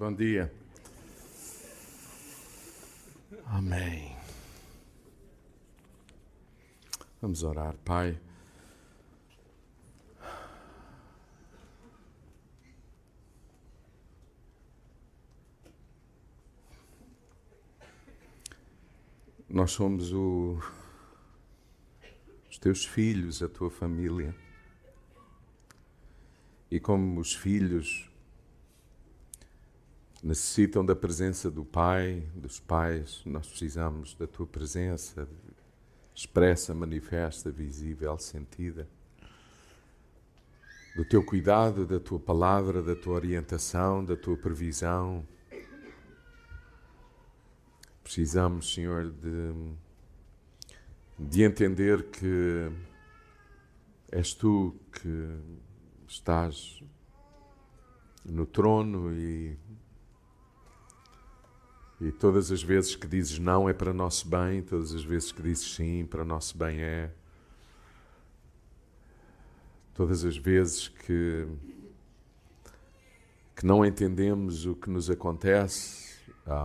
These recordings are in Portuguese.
Bom dia. Amém. Vamos orar, Pai. Nós somos os teus filhos, a tua família. E como os filhos necessitam da presença do Pai, dos pais, nós precisamos da tua presença expressa, manifesta, visível, sentida. Do teu cuidado, da tua palavra, da tua orientação, da tua previsão. Precisamos, Senhor, de entender que és tu que estás no trono e todas as vezes que dizes não é para nosso bem, todas as vezes que dizes sim para nosso bem é. Todas as vezes que não entendemos o que nos acontece,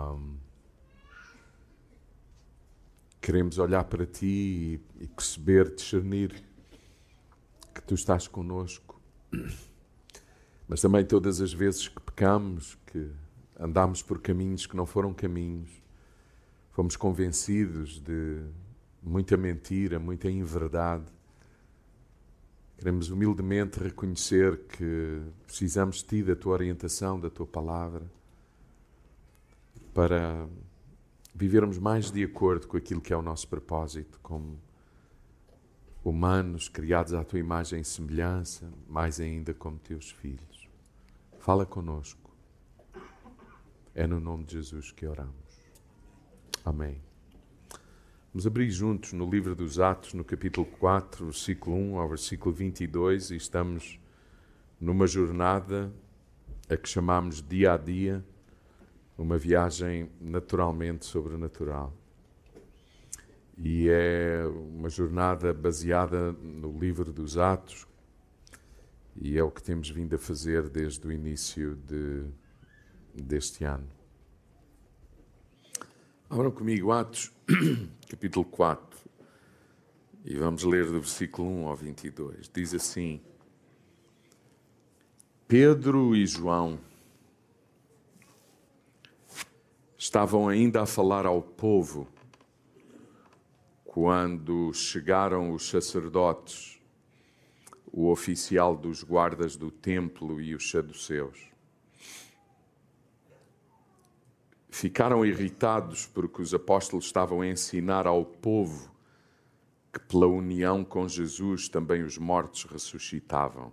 queremos olhar para ti e perceber, discernir que tu estás connosco. Mas também todas as vezes que pecamos, que andámos por caminhos que não foram caminhos, fomos convencidos de muita mentira, muita inverdade. Queremos humildemente reconhecer que precisamos de ti, da tua orientação, da tua palavra, para vivermos mais de acordo com aquilo que é o nosso propósito, como humanos criados à tua imagem e semelhança, mais ainda como teus filhos. Fala connosco. É no nome de Jesus que oramos. Amém. Vamos abrir juntos no livro dos Atos, no capítulo 4, versículo 1 ao versículo 22, e estamos numa jornada a que chamamos dia a dia, uma viagem naturalmente sobrenatural. E é uma jornada baseada no livro dos Atos, e é o que temos vindo a fazer desde o início deste ano. Abram comigo Atos, capítulo 4, e vamos ler do versículo 1 ao 22. Diz assim: Pedro e João estavam ainda a falar ao povo quando chegaram os sacerdotes, o oficial dos guardas do templo e os saduceus. Ficaram irritados porque os apóstolos estavam a ensinar ao povo que pela união com Jesus também os mortos ressuscitavam.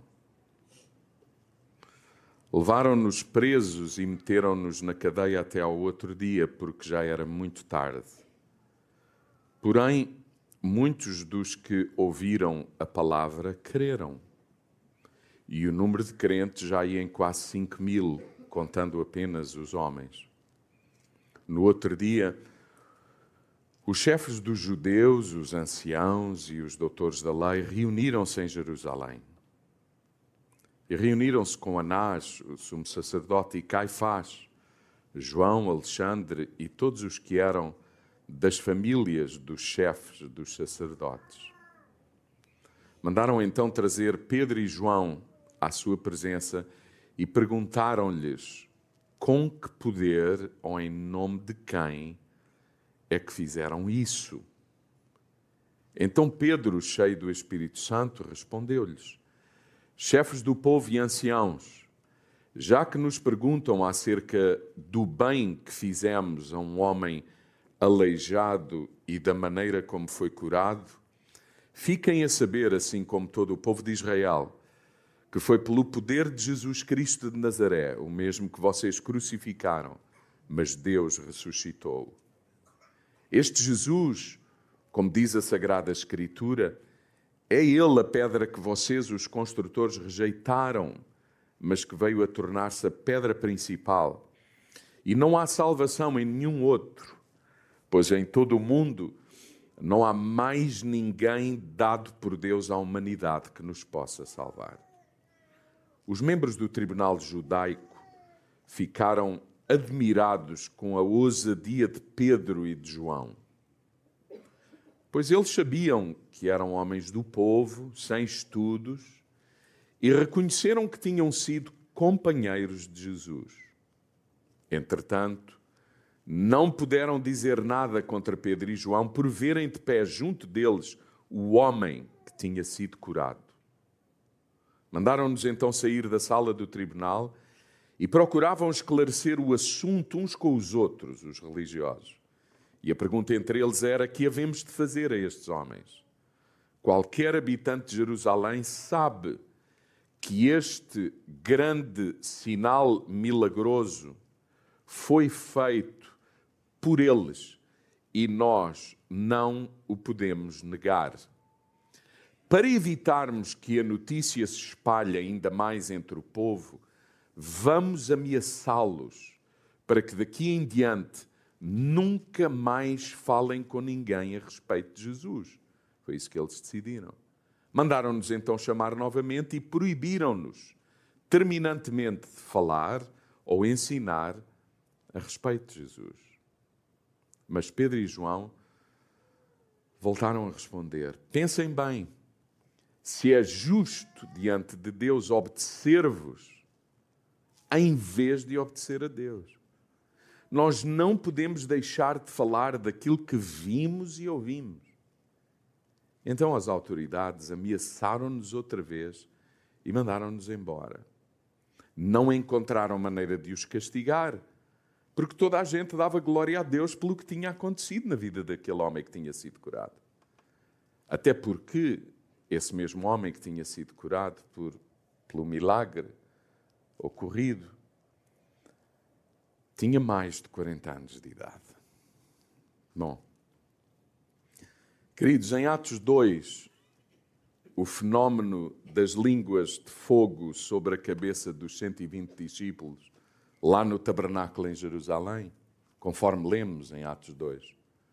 Levaram-nos presos e meteram-nos na cadeia até ao outro dia, porque já era muito tarde. Porém, muitos dos que ouviram a palavra creram. E o número de crentes já ia em quase 5.000, contando apenas os homens. No outro dia, os chefes dos judeus, os anciãos e os doutores da lei reuniram-se em Jerusalém. E reuniram-se com Anás, o sumo sacerdote, e Caifás, João, Alexandre e todos os que eram das famílias dos chefes dos sacerdotes. Mandaram então trazer Pedro e João à sua presença e perguntaram-lhes com que poder ou em nome de quem é que fizeram isso. Então Pedro, cheio do Espírito Santo, respondeu-lhes: chefes do povo e anciãos, já que nos perguntam acerca do bem que fizemos a um homem aleijado e da maneira como foi curado, fiquem a saber, assim como todo o povo de Israel, que foi pelo poder de Jesus Cristo de Nazaré, o mesmo que vocês crucificaram, mas Deus ressuscitou. Este Jesus, como diz a Sagrada Escritura, é Ele a pedra que vocês, os construtores, rejeitaram, mas que veio a tornar-se a pedra principal. E não há salvação em nenhum outro, pois em todo o mundo não há mais ninguém dado por Deus à humanidade que nos possa salvar. Os membros do tribunal judaico ficaram admirados com a ousadia de Pedro e de João, pois eles sabiam que eram homens do povo, sem estudos, e reconheceram que tinham sido companheiros de Jesus. Entretanto, não puderam dizer nada contra Pedro e João por verem de pé junto deles o homem que tinha sido curado. Mandaram-nos então sair da sala do tribunal e procuravam esclarecer o assunto uns com os outros, os religiosos. E a pergunta entre eles era: que havemos de fazer a estes homens? Qualquer habitante de Jerusalém sabe que este grande sinal milagroso foi feito por eles e nós não o podemos negar. Para evitarmos que a notícia se espalhe ainda mais entre o povo, vamos ameaçá-los para que daqui em diante nunca mais falem com ninguém a respeito de Jesus. Foi isso que eles decidiram. Mandaram-nos então chamar novamente e proibiram-nos terminantemente de falar ou ensinar a respeito de Jesus. Mas Pedro e João voltaram a responder: pensem bem, se é justo diante de Deus obedecer-vos em vez de obedecer a Deus. Nós não podemos deixar de falar daquilo que vimos e ouvimos. Então as autoridades ameaçaram-nos outra vez e mandaram-nos embora. Não encontraram maneira de os castigar, porque toda a gente dava glória a Deus pelo que tinha acontecido na vida daquele homem que tinha sido curado. Até porque esse mesmo homem que tinha sido curado pelo milagre ocorrido tinha mais de 40 anos de idade. Bom, queridos, em Atos 2, o fenómeno das línguas de fogo sobre a cabeça dos 120 discípulos, lá no tabernáculo em Jerusalém, conforme lemos em Atos 2,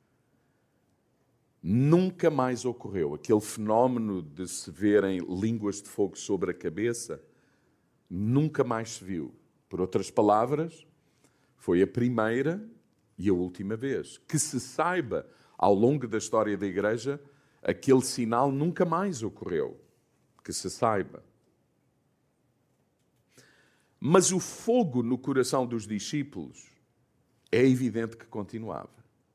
nunca mais ocorreu. Aquele fenómeno de se verem línguas de fogo sobre a cabeça, nunca mais se viu. Por outras palavras, foi a primeira e a última vez. Que se saiba, ao longo da história da Igreja, aquele sinal nunca mais ocorreu. Que se saiba. Mas o fogo no coração dos discípulos é evidente que continuava.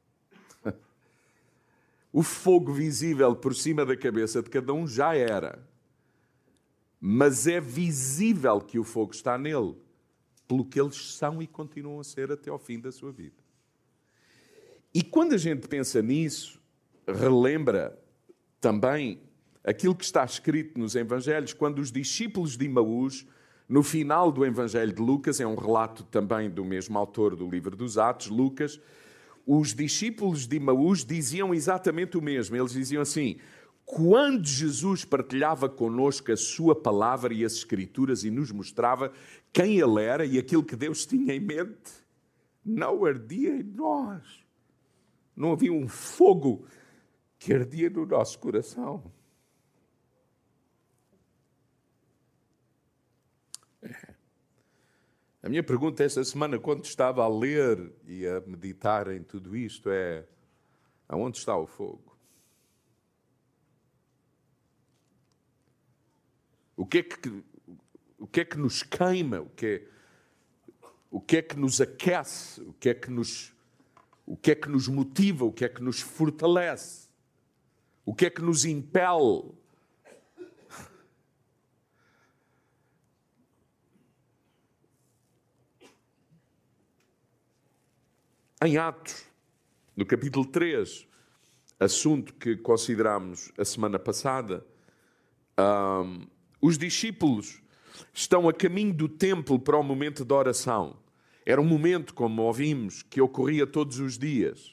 O fogo visível por cima da cabeça de cada um já era. Mas é visível que o fogo está nele, pelo que eles são e continuam a ser até ao fim da sua vida. E quando a gente pensa nisso, relembra também aquilo que está escrito nos Evangelhos, quando os discípulos de Emaús, no final do Evangelho de Lucas, é um relato também do mesmo autor do livro dos Atos, Lucas, os discípulos de Emaús diziam exatamente o mesmo. Eles diziam assim: quando Jesus partilhava connosco a sua palavra e as Escrituras e nos mostrava quem Ele era e aquilo que Deus tinha em mente, não ardia em nós. Não havia um fogo que ardia no nosso coração. A minha pergunta esta semana, quando estava a ler e a meditar em tudo isto, é: aonde está o fogo? O que é que nos queima? O que é que nos aquece? O que é que nos motiva? O que é que nos fortalece? O que é que nos impele? Em Atos, no capítulo 3, assunto que consideramos a semana passada, os discípulos estão a caminho do templo para o momento de oração. Era um momento, como ouvimos, que ocorria todos os dias.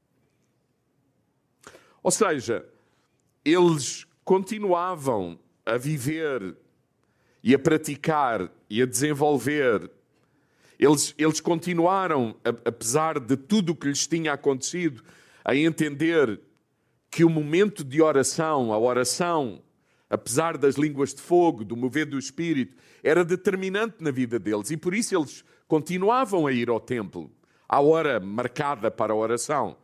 Ou seja, eles continuavam a viver e a praticar e a desenvolver. Eles continuaram, apesar de tudo o que lhes tinha acontecido, a entender que o momento de oração, a oração, apesar das línguas de fogo, do mover do Espírito, era determinante na vida deles. E por isso eles continuavam a ir ao templo, à hora marcada para a oração.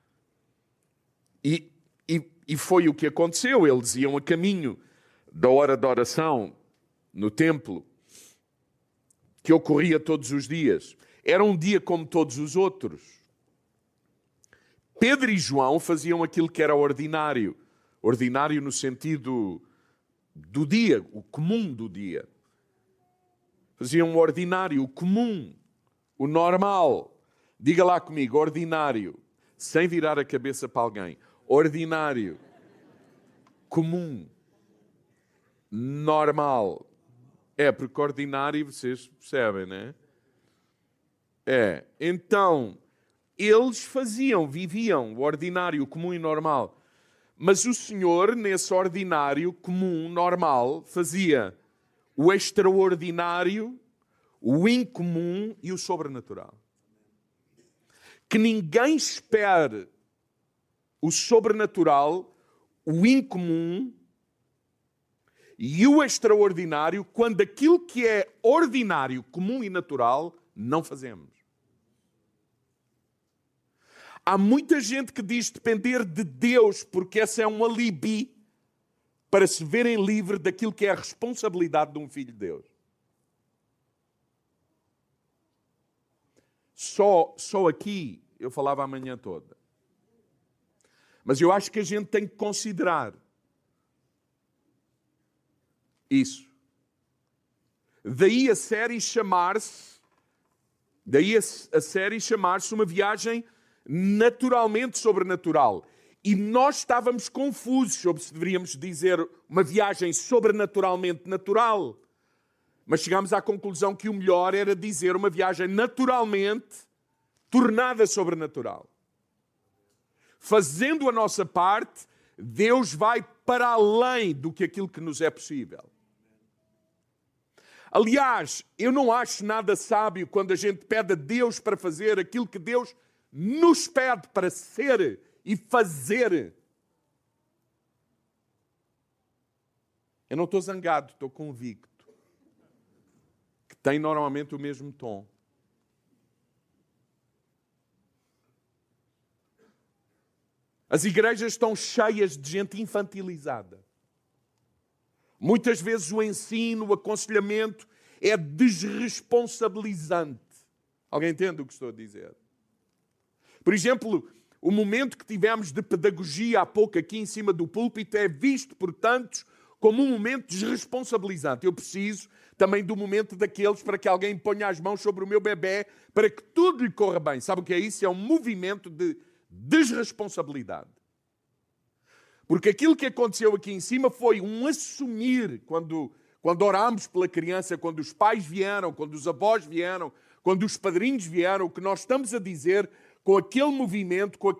E foi o que aconteceu. Eles iam a caminho da hora da oração no templo, que ocorria todos os dias. Era um dia como todos os outros. Pedro e João faziam aquilo que era ordinário. Ordinário no sentido do dia, o comum do dia. Faziam o ordinário, o comum, o normal. Diga lá comigo, ordinário, sem virar a cabeça para alguém. Ordinário, comum, normal. Porque ordinário, vocês percebem, não é? Então, eles viviam o ordinário, comum e normal. Mas o Senhor, nesse ordinário, comum, normal, fazia o extraordinário, o incomum e o sobrenatural. Que ninguém espere o sobrenatural, o incomum e o extraordinário quando aquilo que é ordinário, comum e natural não fazemos. Há muita gente que diz depender de Deus porque esse é um alibi para se verem livre daquilo que é a responsabilidade de um filho de Deus. Só aqui eu falava a manhã toda. Mas eu acho que a gente tem que considerar isso. Daí a série chamar-se uma viagem naturalmente sobrenatural. E nós estávamos confusos sobre se deveríamos dizer uma viagem sobrenaturalmente natural. Mas chegámos à conclusão que o melhor era dizer uma viagem naturalmente tornada sobrenatural. Fazendo a nossa parte, Deus vai para além do que aquilo que nos é possível. Aliás, eu não acho nada sábio quando a gente pede a Deus para fazer aquilo que Deus nos pede para ser e fazer. Eu não estou zangado, estou convicto. Que tem normalmente o mesmo tom. As igrejas estão cheias de gente infantilizada. Muitas vezes o ensino, o aconselhamento é desresponsabilizante. Alguém entende o que estou a dizer? Por exemplo, o momento que tivemos de pedagogia há pouco aqui em cima do púlpito é visto por tantos como um momento desresponsabilizante. Eu preciso também do momento daqueles para que alguém ponha as mãos sobre o meu bebê para que tudo lhe corra bem. Sabe o que é isso? É um movimento de desresponsabilidade. Porque aquilo que aconteceu aqui em cima foi um assumir, quando orámos pela criança, quando os pais vieram, quando os avós vieram, quando os padrinhos vieram, o que nós estamos a dizer com aquele movimento, com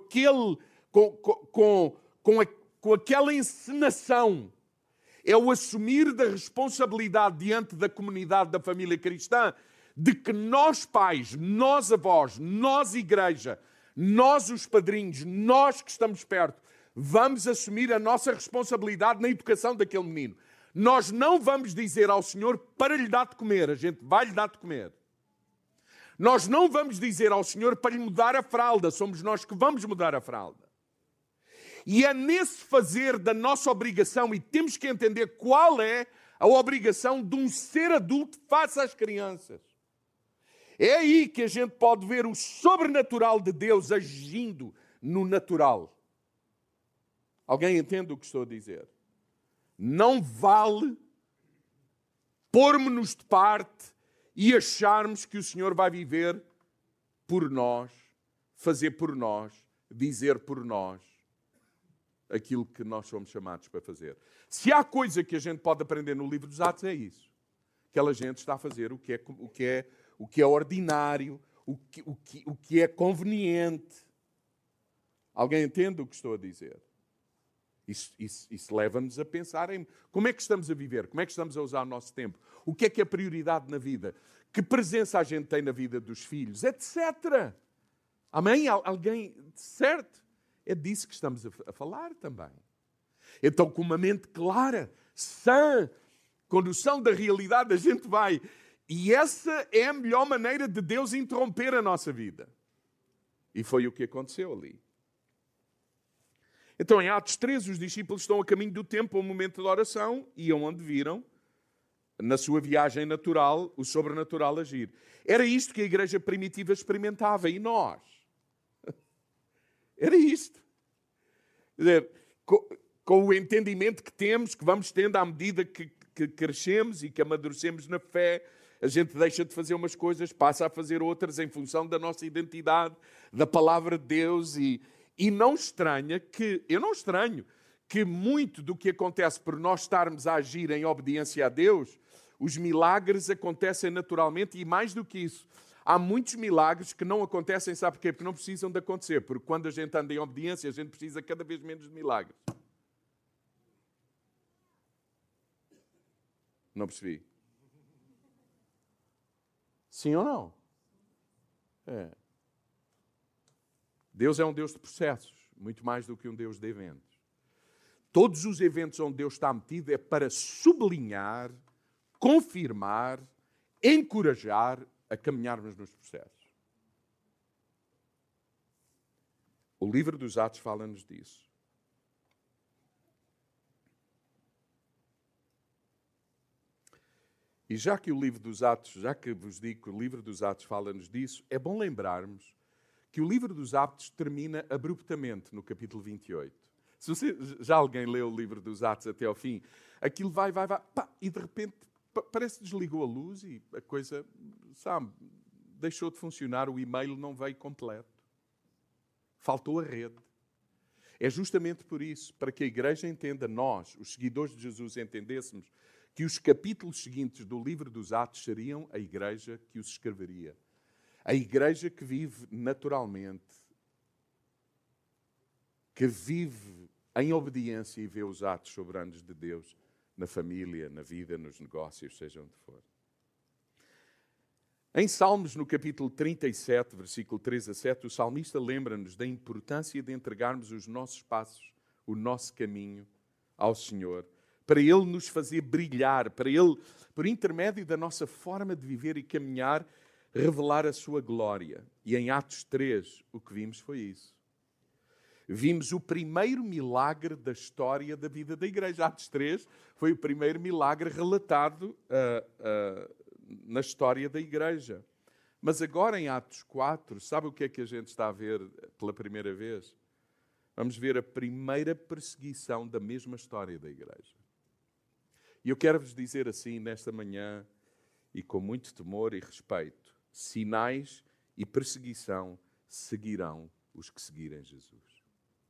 aquela encenação, é o assumir da responsabilidade diante da comunidade da família cristã, de que nós pais, nós avós, nós igreja, nós os padrinhos, nós que estamos perto, vamos assumir a nossa responsabilidade na educação daquele menino. Nós não vamos dizer ao Senhor para lhe dar de comer, a gente vai lhe dar de comer. Nós não vamos dizer ao Senhor para lhe mudar a fralda, somos nós que vamos mudar a fralda. E é nesse fazer da nossa obrigação, e temos que entender qual é a obrigação de um ser adulto face às crianças. É aí que a gente pode ver o sobrenatural de Deus agindo no natural. Alguém entende o que estou a dizer? Não vale pormos-nos de parte e acharmos que o Senhor vai viver por nós, fazer por nós, dizer por nós aquilo que nós somos chamados para fazer. Se há coisa que a gente pode aprender no livro dos Atos, é isso. Aquela gente está a fazer o que é ordinário, o que é conveniente. Alguém entende o que estou a dizer? Isso leva-nos a pensar em como é que estamos a viver, como é que estamos a usar o nosso tempo, o que é prioridade na vida, que presença a gente tem na vida dos filhos, etc. Amém? Alguém, certo? É disso que estamos a falar também. Então, com uma mente clara, sã, com noção da realidade, a gente vai E essa é a melhor maneira de Deus interromper a nossa vida. E foi o que aconteceu ali. Então, em Atos 13, os discípulos estão a caminho do templo, ao momento da oração, e onde viram, na sua viagem natural, o sobrenatural agir. Era isto que a igreja primitiva experimentava. E nós? Era isto. Quer dizer, com o entendimento que temos, que vamos tendo à medida que crescemos e que amadurecemos na fé, a gente deixa de fazer umas coisas, passa a fazer outras em função da nossa identidade, da palavra de Deus. E não estranha que, eu não estranho, que muito do que acontece por nós estarmos a agir em obediência a Deus, os milagres acontecem naturalmente e mais do que isso. Há muitos milagres que não acontecem, sabe porquê? Porque não precisam de acontecer. Porque quando a gente anda em obediência, a gente precisa cada vez menos de milagres. Não percebi. Sim ou não? É. Deus é um Deus de processos, muito mais do que um Deus de eventos. Todos os eventos onde Deus está metido é para sublinhar, confirmar, encorajar a caminharmos nos processos. O livro dos Atos fala-nos disso. E já que o livro dos Atos, já que vos digo que o livro dos Atos fala-nos disso, é bom lembrarmos que o livro dos Atos termina abruptamente no capítulo 28. Se você, já alguém leu o livro dos Atos até ao fim, aquilo vai, pá, e de repente parece que desligou a luz e a coisa, sabe, deixou de funcionar, o e-mail não veio completo. Faltou a rede. É justamente por isso, para que a igreja entenda, nós, os seguidores de Jesus, entendêssemos que os capítulos seguintes do livro dos Atos seriam a igreja que os escreveria. A igreja que vive naturalmente, que vive em obediência e vê os atos soberanos de Deus na família, na vida, nos negócios, seja onde for. Em Salmos, no capítulo 37, versículo 3 a 7, o salmista lembra-nos da importância de entregarmos os nossos passos, o nosso caminho ao Senhor, para Ele nos fazer brilhar, para Ele, por intermédio da nossa forma de viver e caminhar, revelar a sua glória. E em Atos 3, o que vimos foi isso. Vimos o primeiro milagre da história da vida da igreja. Atos 3 foi o primeiro milagre relatado na história da igreja. Mas agora em Atos 4, sabe o que é que a gente está a ver pela primeira vez? Vamos ver a primeira perseguição da mesma história da igreja. E eu quero vos dizer assim, nesta manhã, e com muito temor e respeito, sinais e perseguição seguirão os que seguirem Jesus.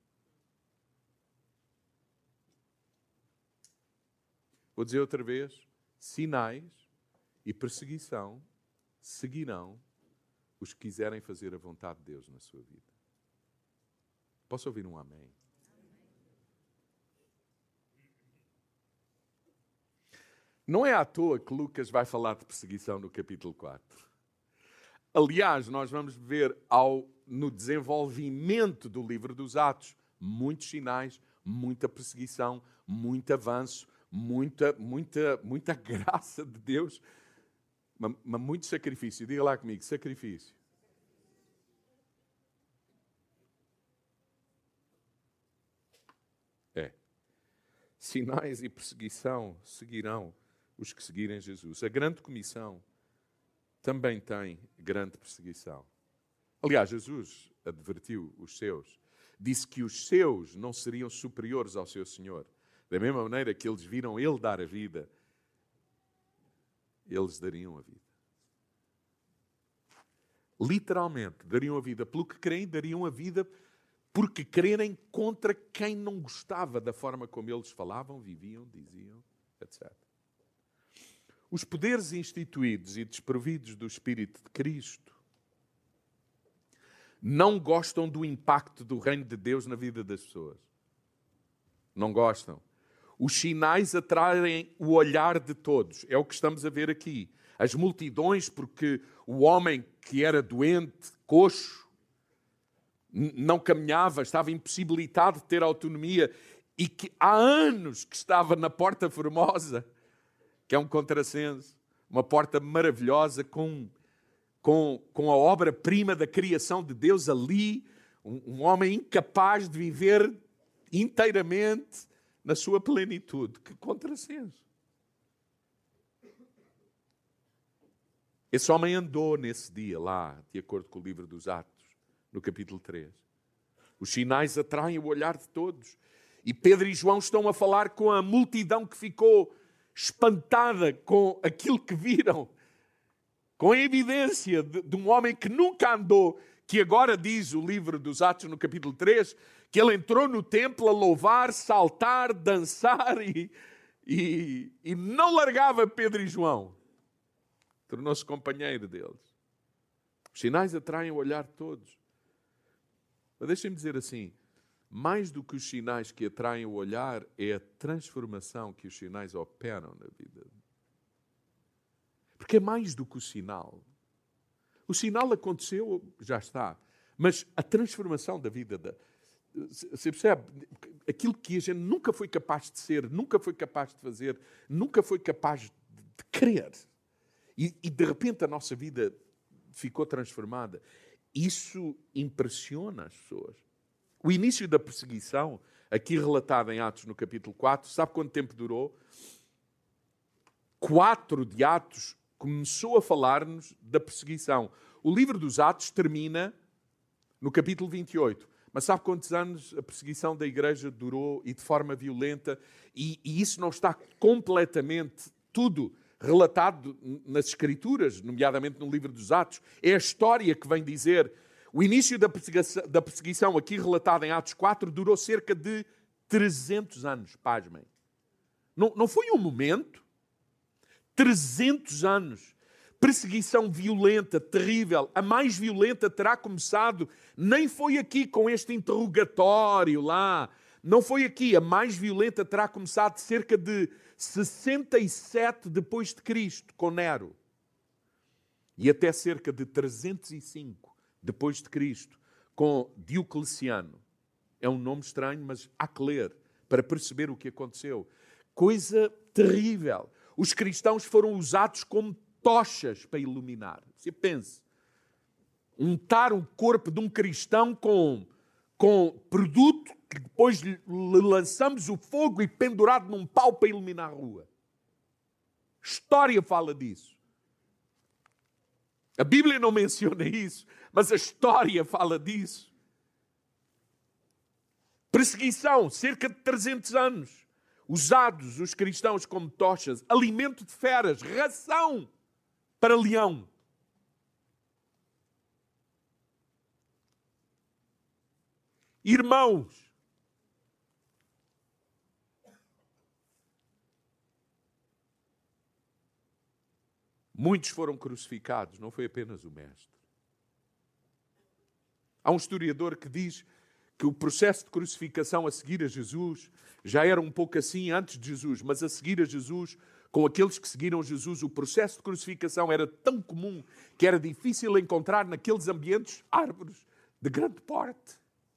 Vou dizer outra vez, sinais e perseguição seguirão os que quiserem fazer a vontade de Deus na sua vida. Posso ouvir um amém? Não é à toa que Lucas vai falar de perseguição no capítulo 4. Aliás, nós vamos ver no desenvolvimento do livro dos Atos muitos sinais, muita perseguição, muito avanço, muita graça de Deus, mas muito sacrifício. Diga lá comigo, sacrifício. Sinais e perseguição seguirão os que seguirem Jesus. A grande comissão também tem grande perseguição. Aliás, Jesus advertiu os seus. Disse que os seus não seriam superiores ao seu Senhor. Da mesma maneira que eles viram Ele dar a vida, eles dariam a vida. Literalmente, dariam a vida pelo que creem, dariam a vida porque crerem contra quem não gostava da forma como eles falavam, viviam, diziam, etc. Os poderes instituídos e desprovidos do Espírito de Cristo não gostam do impacto do reino de Deus na vida das pessoas. Não gostam. Os sinais atraem o olhar de todos. É o que estamos a ver aqui. As multidões, porque o homem que era doente, coxo, não caminhava, estava impossibilitado de ter autonomia e que há anos que estava na Porta Formosa, que é um contrassenso, uma porta maravilhosa com a obra-prima da criação de Deus ali, um homem incapaz de viver inteiramente na sua plenitude. Que contrassenso! Esse homem andou nesse dia lá, de acordo com o livro dos Atos, no capítulo 3. Os sinais atraem o olhar de todos. E Pedro e João estão a falar com a multidão que ficou espantada com aquilo que viram, com a evidência de um homem que nunca andou, que agora diz o livro dos Atos no capítulo 3, que ele entrou no templo a louvar, saltar, dançar e não largava Pedro e João. Tornou-se companheiro deles. Os sinais atraem o olhar de todos. Mas deixem-me dizer assim, mais do que os sinais que atraem o olhar é a transformação que os sinais operam na vida. Porque é mais do que o sinal. O sinal aconteceu, já está. Mas a transformação da vida, você percebe? Aquilo que a gente nunca foi capaz de ser, nunca foi capaz de fazer, nunca foi capaz de querer. E de repente a nossa vida ficou transformada. Isso impressiona as pessoas. O início da perseguição, aqui relatado em Atos no capítulo 4, sabe quanto tempo durou? 4 de Atos começou a falar-nos da perseguição. O livro dos Atos termina no capítulo 28. Mas sabe quantos anos a perseguição da igreja durou e de forma violenta? E isso não está completamente tudo relatado nas Escrituras, nomeadamente no livro dos Atos. É a história que vem dizer. O início da perseguição, aqui relatada em Atos 4, durou cerca de 300 anos, pasmem. Não foi um momento. 300 anos. Perseguição violenta, terrível. A mais violenta terá começado, nem foi aqui com este interrogatório lá. Não foi aqui. A mais violenta terá começado cerca de 67 depois de Cristo, com Nero. E até cerca de 305 depois de Cristo, com Diocleciano. É um nome estranho, mas há que ler para perceber o que aconteceu. Coisa terrível. Os cristãos foram usados como tochas para iluminar. Você pense, untar o corpo de um cristão com produto que depois lhe lançamos o fogo e pendurado num pau para iluminar a rua. História fala disso. A Bíblia não menciona isso, mas a história fala disso. Perseguição, cerca de 300 anos. Usados os cristãos como tochas, alimento de feras, ração para leão. Irmãos, muitos foram crucificados, não foi apenas o Mestre. Há um historiador que diz que o processo de crucificação a seguir a Jesus já era um pouco assim antes de Jesus, mas a seguir a Jesus, com aqueles que seguiram Jesus, o processo de crucificação era tão comum que era difícil encontrar naqueles ambientes árvores de grande porte.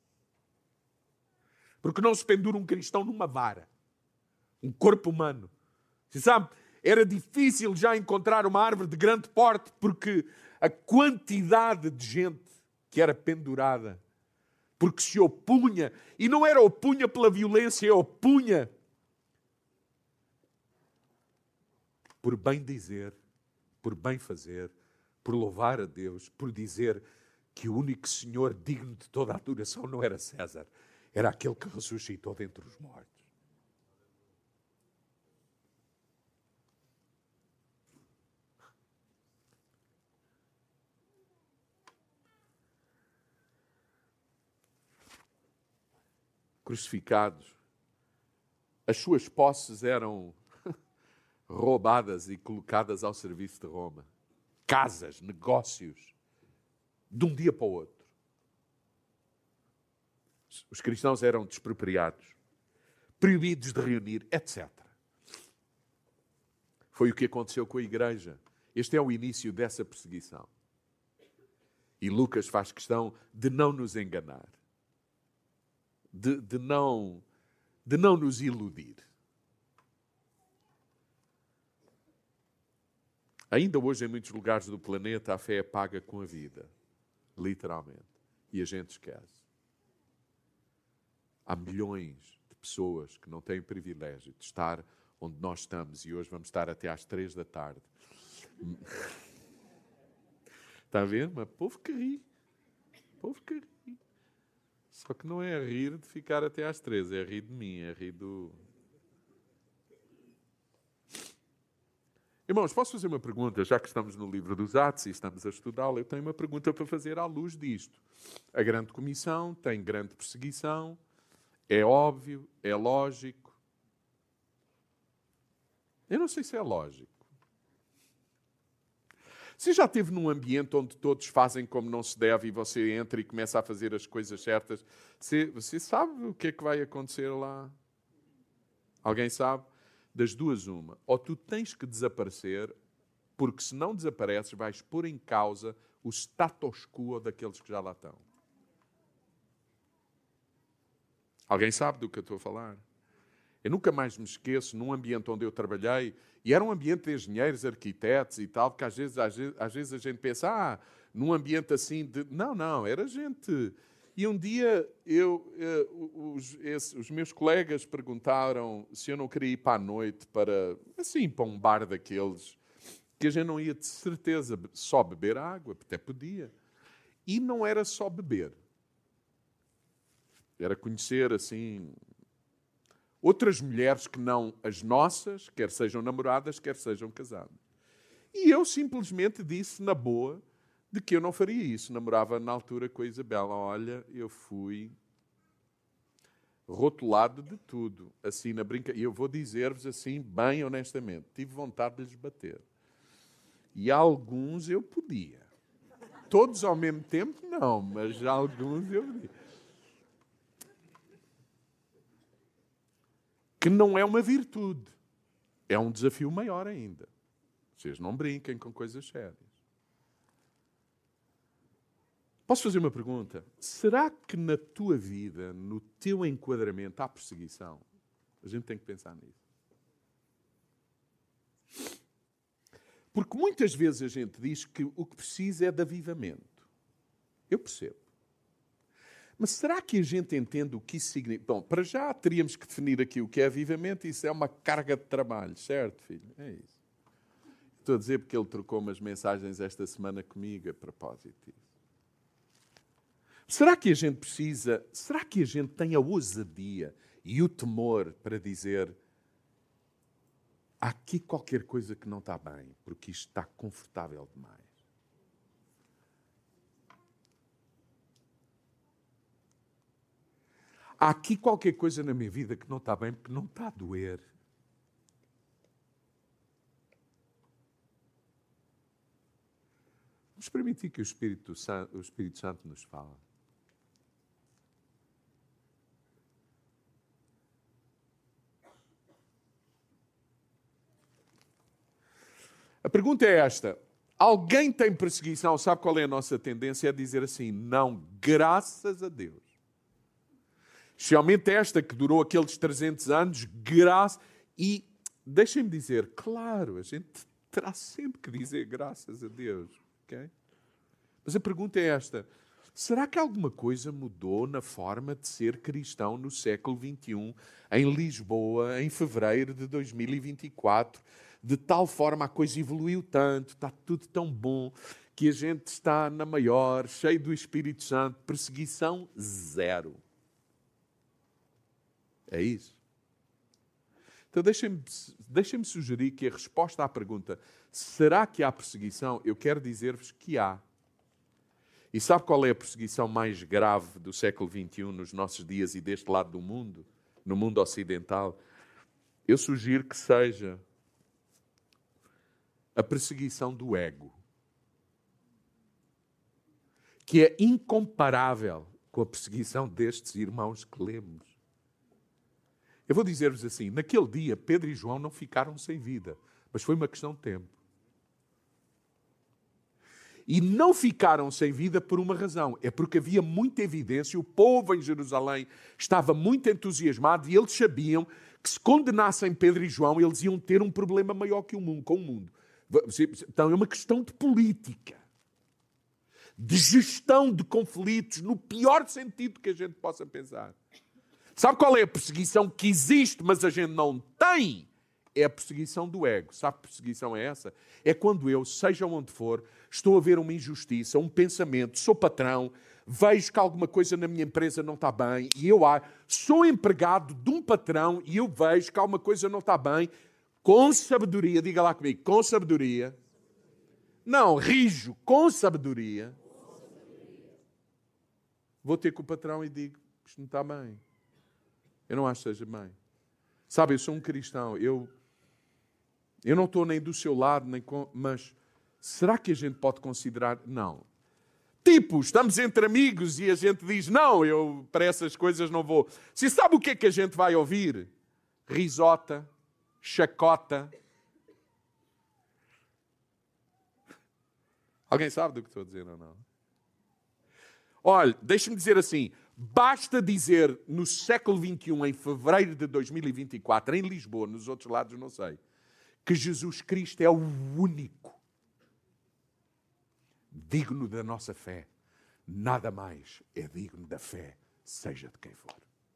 Porque não se pendura um cristão numa vara, um corpo humano. Você sabe, era difícil já encontrar uma árvore de grande porte porque a quantidade de gente que era pendurada, porque se opunha, e não era opunha pela violência, opunha por bem dizer, por bem fazer, por louvar a Deus, por dizer que o único Senhor digno de toda a adoração não era César, era aquele que ressuscitou dentre os mortos. Crucificados, as suas posses eram roubadas e colocadas ao serviço de Roma. Casas, negócios, de um dia para o outro. Os cristãos eram despropriados, proibidos de reunir, etc. Foi o que aconteceu com a igreja. Este é o início dessa perseguição. E Lucas faz questão de não nos enganar. De não nos iludir. Ainda hoje, em muitos lugares do planeta, a fé é paga com a vida. Literalmente. E a gente esquece. Há milhões de pessoas que não têm o privilégio de estar onde nós estamos e hoje vamos estar até às 3 da tarde. Está a ver? Mas povo que ri. Povo que ri. Só que não é rir de ficar até às 3, é rir de mim, é rir do... Irmãos, posso fazer uma pergunta? Já que estamos no livro dos Atos e estamos a estudá-lo, eu tenho uma pergunta para fazer à luz disto. A grande comissão tem grande perseguição, é óbvio, é lógico. Eu não sei se é lógico. Você já esteve num ambiente onde todos fazem como não se deve e você entra e começa a fazer as coisas certas? Você sabe o que é que vai acontecer lá? Alguém sabe? Das duas, uma. Ou tu tens que desaparecer, porque se não desapareces, vais pôr em causa o status quo daqueles que já lá estão. Alguém sabe do que eu estou a falar? Eu nunca mais me esqueço, num ambiente onde eu trabalhei, e era um ambiente de engenheiros, arquitetos e tal, porque às vezes a gente pensa, num ambiente assim de... Não, era gente... E um dia os meus colegas perguntaram se eu não queria ir para a noite para um bar daqueles, que a gente não ia de certeza só beber água, até podia. E não era só beber. Era conhecer, assim, outras mulheres que não as nossas, quer sejam namoradas, quer sejam casadas. E eu simplesmente disse, na boa, de que eu não faria isso. Namorava na altura com a Isabela. Olha, eu fui rotulado de tudo, assim, na brincadeira. E eu vou dizer-vos assim, bem honestamente, tive vontade de lhes bater. E alguns eu podia. Todos ao mesmo tempo, não, mas alguns eu podia. Que não é uma virtude. É um desafio maior ainda. Vocês não brinquem com coisas sérias. Posso fazer uma pergunta? Será que na tua vida, no teu enquadramento, há perseguição? A gente tem que pensar nisso. Porque muitas vezes a gente diz que o que precisa é de avivamento. Eu percebo. Mas será que a gente entende o que isso significa? Bom, para já teríamos que definir aqui o que é avivamento. Isso é uma carga de trabalho, certo, filho? É isso. Estou a dizer porque ele trocou umas mensagens esta semana comigo a propósito disso. Será que a gente precisa, será que a gente tem a ousadia e o temor para dizer há aqui qualquer coisa que não está bem, porque isto está confortável demais? Há aqui qualquer coisa na minha vida que não está bem, porque não está a doer. Vamos permitir que o Espírito Santo nos fale. A pergunta é esta. Alguém tem perseguição? Sabe qual é a nossa tendência? É dizer assim, não, graças a Deus. Especialmente esta que durou aqueles 300 anos, graças... E deixem-me dizer, claro, a gente terá sempre que dizer graças a Deus. Okay? Mas a pergunta é esta. Será que alguma coisa mudou na forma de ser cristão no século XXI, em Lisboa, em fevereiro de 2024? De tal forma a coisa evoluiu tanto, está tudo tão bom, que a gente está na maior, cheio do Espírito Santo, perseguição zero. É isso. Então deixem-me sugerir que a resposta à pergunta, será que há perseguição? Eu quero dizer-vos que há. E sabe qual é a perseguição mais grave do século XXI nos nossos dias e deste lado do mundo, no mundo ocidental? Eu sugiro que seja a perseguição do ego, que é incomparável com a perseguição destes irmãos que lemos. Eu vou dizer-vos assim, naquele dia Pedro e João não ficaram sem vida, mas foi uma questão de tempo. E não ficaram sem vida por uma razão, é porque havia muita evidência, o povo em Jerusalém estava muito entusiasmado e eles sabiam que se condenassem Pedro e João, eles iam ter um problema maior que com o mundo. Então é uma questão de política, de gestão de conflitos, no pior sentido que a gente possa pensar. Sabe qual é a perseguição que existe, mas a gente não tem? É a perseguição do ego. Sabe que perseguição é essa? É quando eu, seja onde for, estou a ver uma injustiça, um pensamento, sou patrão, vejo que alguma coisa na minha empresa não está bem, e eu sou empregado de um patrão e eu vejo que alguma coisa não está bem, com sabedoria, diga lá comigo, com sabedoria. Não, rijo, com sabedoria. Vou ter com o patrão e digo, isto não está bem. Eu não acho que seja bem. Sabe, eu sou um cristão, eu não estou nem do seu lado, mas será que a gente pode considerar? Não. Tipo, estamos entre amigos e a gente diz, não, eu para essas coisas não vou. Você sabe o que é que a gente vai ouvir? Risota, chacota. Alguém sabe do que estou a dizer ou não? Olha, deixe-me dizer assim, basta dizer no século XXI, em fevereiro de 2024, em Lisboa, nos outros lados não sei, que Jesus Cristo é o único digno da nossa fé. Nada mais é digno da fé, seja de quem for.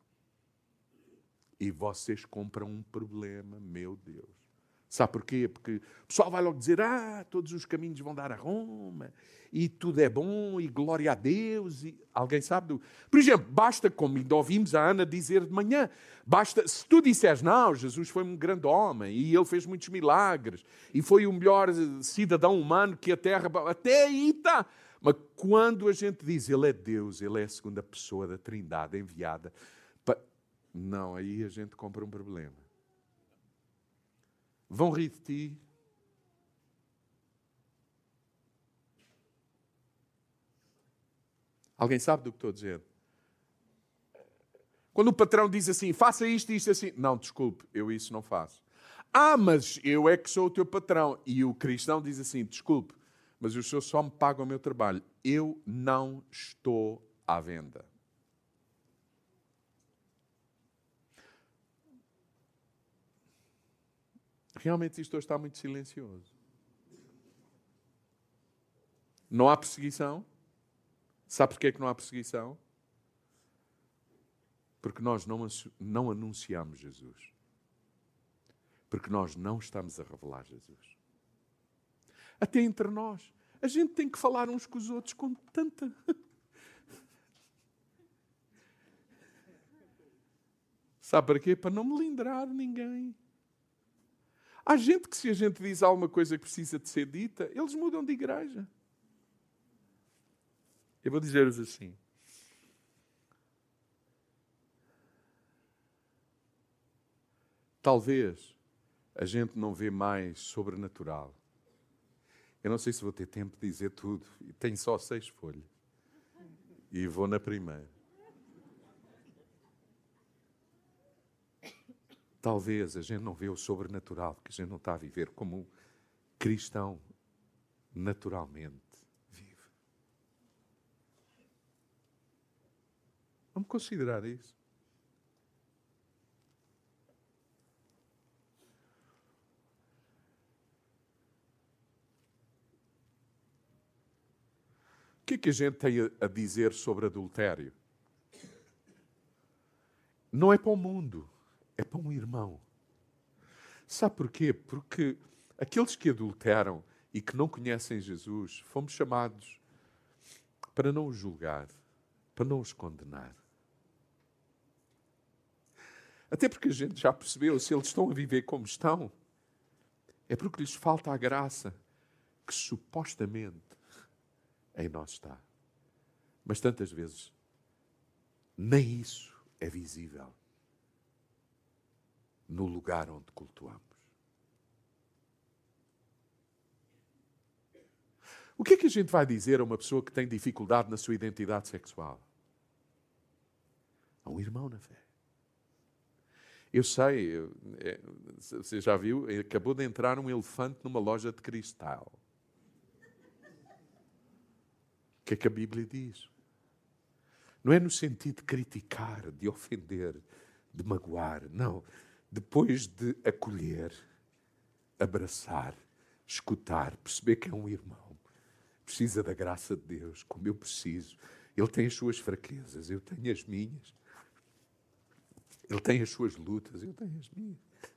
E vocês compram um problema, meu Deus. Sabe porquê? Porque o pessoal vai logo dizer, todos os caminhos vão dar a Roma, e tudo é bom, e glória a Deus. E alguém sabe? Por exemplo, basta, como ainda ouvimos a Ana dizer de manhã, basta, se tu disseres, não, Jesus foi um grande homem, e ele fez muitos milagres, e foi o melhor cidadão humano que a Terra... Até aí está. Mas quando a gente diz, ele é Deus, ele é a segunda pessoa da Trindade enviada, não, aí a gente compra um problema. Vão rir de ti. Alguém sabe do que estou a dizer? Quando o patrão diz assim, faça isto e isto assim. Não, desculpe, eu isso não faço. Mas eu é que sou o teu patrão. E o cristão diz assim, desculpe, mas o senhor só me paga o meu trabalho. Eu não estou à venda. Realmente isto hoje está muito silencioso. Não há perseguição. Sabe porquê que não há perseguição? Porque nós não anunciamos Jesus. Porque nós não estamos a revelar Jesus. Até entre nós. A gente tem que falar uns com os outros com tanta... Sabe para quê? Para não melindrar ninguém. Há gente que, se a gente diz alguma coisa que precisa de ser dita, eles mudam de igreja. Eu vou dizer-vos assim. Talvez a gente não vê mais sobrenatural. Eu não sei se vou ter tempo de dizer tudo. Tenho só 6 folhas. E vou na primeira. Talvez a gente não vê o sobrenatural, porque a gente não está a viver como um cristão naturalmente vive. Vamos considerar isso. O que é que a gente tem a dizer sobre adultério? Não é para o mundo. É para um irmão. Sabe porquê? Porque aqueles que adulteram e que não conhecem Jesus, fomos chamados para não os julgar, para não os condenar. Até porque a gente já percebeu, se eles estão a viver como estão, é porque lhes falta a graça que supostamente em nós está. Mas tantas vezes, nem isso é visível no lugar onde cultuamos. O que é que a gente vai dizer a uma pessoa que tem dificuldade na sua identidade sexual? A um irmão na fé. Eu sei, você já viu, acabou de entrar um elefante numa loja de cristal. O que é que a Bíblia diz? Não é no sentido de criticar, de ofender, de magoar, não. Depois de acolher, abraçar, escutar, perceber que é um irmão. Precisa da graça de Deus, como eu preciso. Ele tem as suas fraquezas, eu tenho as minhas. Ele tem as suas lutas, eu tenho as minhas.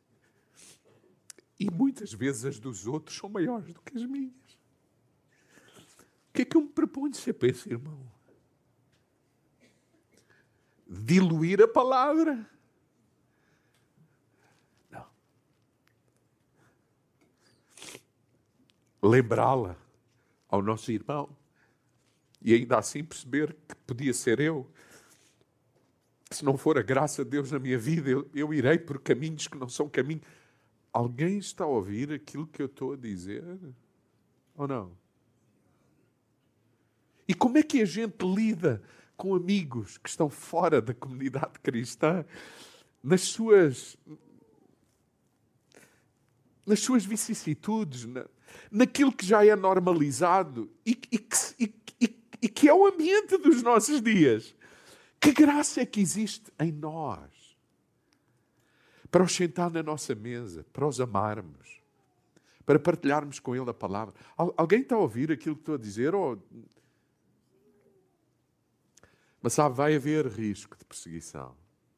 E muitas vezes as dos outros são maiores do que as minhas. O que é que eu me proponho ser para esse irmão? Diluir a palavra? Não. Lembrá-la ao nosso irmão. E ainda assim perceber que podia ser eu. Se não for a graça de Deus na minha vida, eu irei por caminhos que não são caminhos. Alguém está a ouvir aquilo que eu estou a dizer? Ou não? E como é que a gente lida com amigos que estão fora da comunidade cristã nas suas vicissitudes, naquilo que já é normalizado e que é o ambiente dos nossos dias? Que graça é que existe em nós para os sentar na nossa mesa, para os amarmos, para partilharmos com Ele a palavra? Alguém está a ouvir aquilo que estou a dizer? Mas sabe, vai haver risco de perseguição.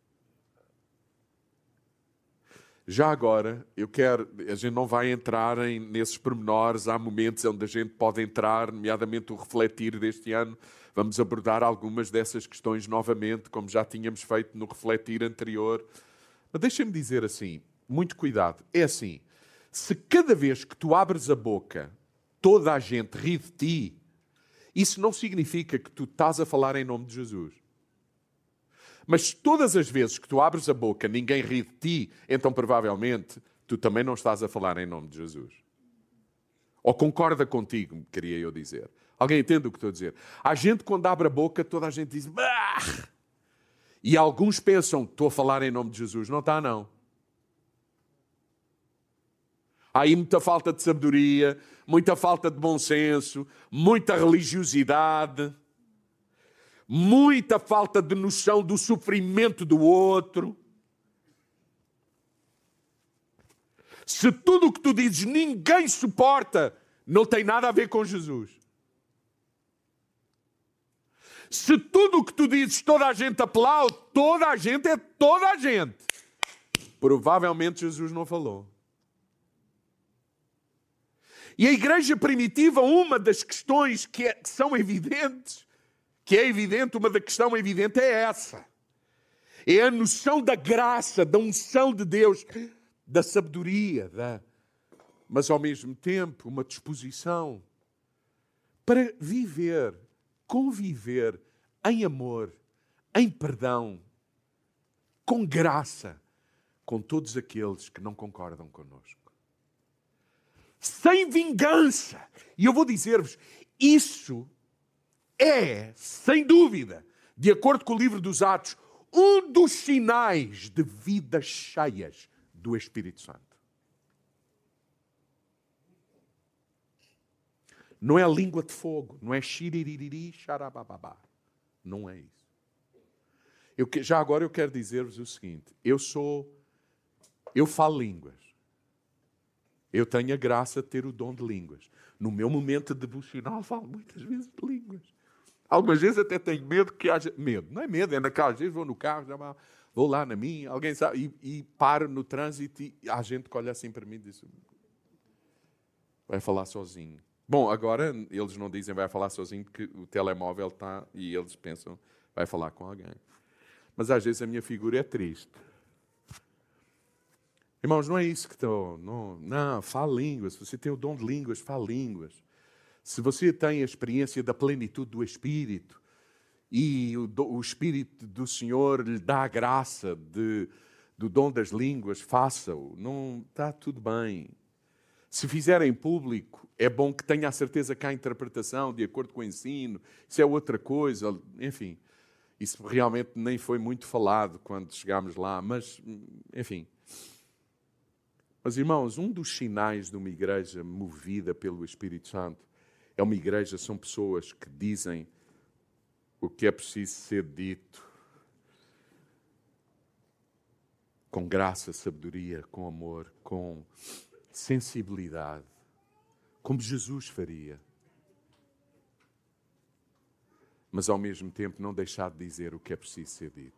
Já agora, a gente não vai entrar nesses pormenores, há momentos onde a gente pode entrar, nomeadamente o refletir deste ano. Vamos abordar algumas dessas questões novamente, como já tínhamos feito no refletir anterior. Mas deixa-me dizer assim, muito cuidado. É assim, se cada vez que tu abres a boca, toda a gente ri de ti, isso não significa que tu estás a falar em nome de Jesus. Mas todas as vezes que tu abres a boca, ninguém ri de ti, então provavelmente tu também não estás a falar em nome de Jesus. Ou concorda contigo, queria eu dizer. Alguém entende o que estou a dizer? Há gente, quando abre a boca, toda a gente diz... Bah! E alguns pensam, estou a falar em nome de Jesus. Não está, não. Há aí muita falta de sabedoria, muita falta de bom senso, muita religiosidade, muita falta de noção do sofrimento do outro. Se tudo o que tu dizes ninguém suporta, não tem nada a ver com Jesus. Se tudo o que tu dizes toda a gente aplaude, toda a gente é toda a gente, provavelmente Jesus não falou. E a igreja primitiva, uma das questões que são evidentes, uma da questão evidente é essa. É a noção da graça, da unção de Deus, da sabedoria, mas ao mesmo tempo uma disposição para viver, conviver em amor, em perdão, com graça, com todos aqueles que não concordam connosco. Sem vingança. E eu vou dizer-vos, isso é, sem dúvida, de acordo com o livro dos Atos, um dos sinais de vidas cheias do Espírito Santo. Não é língua de fogo, não é xiriririri, xarabababá. Não é isso. Já agora eu quero dizer-vos o seguinte, eu falo línguas. Eu tenho a graça de ter o dom de línguas. No meu momento devocional falo muitas vezes de línguas. Algumas vezes até tenho medo que haja... Medo, não é medo, é naquela... Às vezes vou no carro, vou lá na minha, alguém sabe, e paro no trânsito e há gente que olha assim para mim e diz... Vai falar sozinho. Bom, agora eles não dizem vai falar sozinho porque o telemóvel está e eles pensam vai falar com alguém. Mas às vezes a minha figura é triste. Irmãos, não é isso que estou... Não, fala línguas. Se você tem o dom de línguas, fala línguas. Se você tem a experiência da plenitude do Espírito e o Espírito do Senhor lhe dá a graça do dom das línguas, faça-o. Não está tudo bem. Se fizer em público, é bom que tenha a certeza que há interpretação de acordo com o ensino. Isso é outra coisa. Enfim, isso realmente nem foi muito falado quando chegámos lá. Mas, enfim... Mas, irmãos, um dos sinais de uma igreja movida pelo Espírito Santo é uma igreja, são pessoas que dizem o que é preciso ser dito com graça, sabedoria, com amor, com sensibilidade. como Jesus faria. Mas ao mesmo tempo não deixar de dizer o que é preciso ser dito.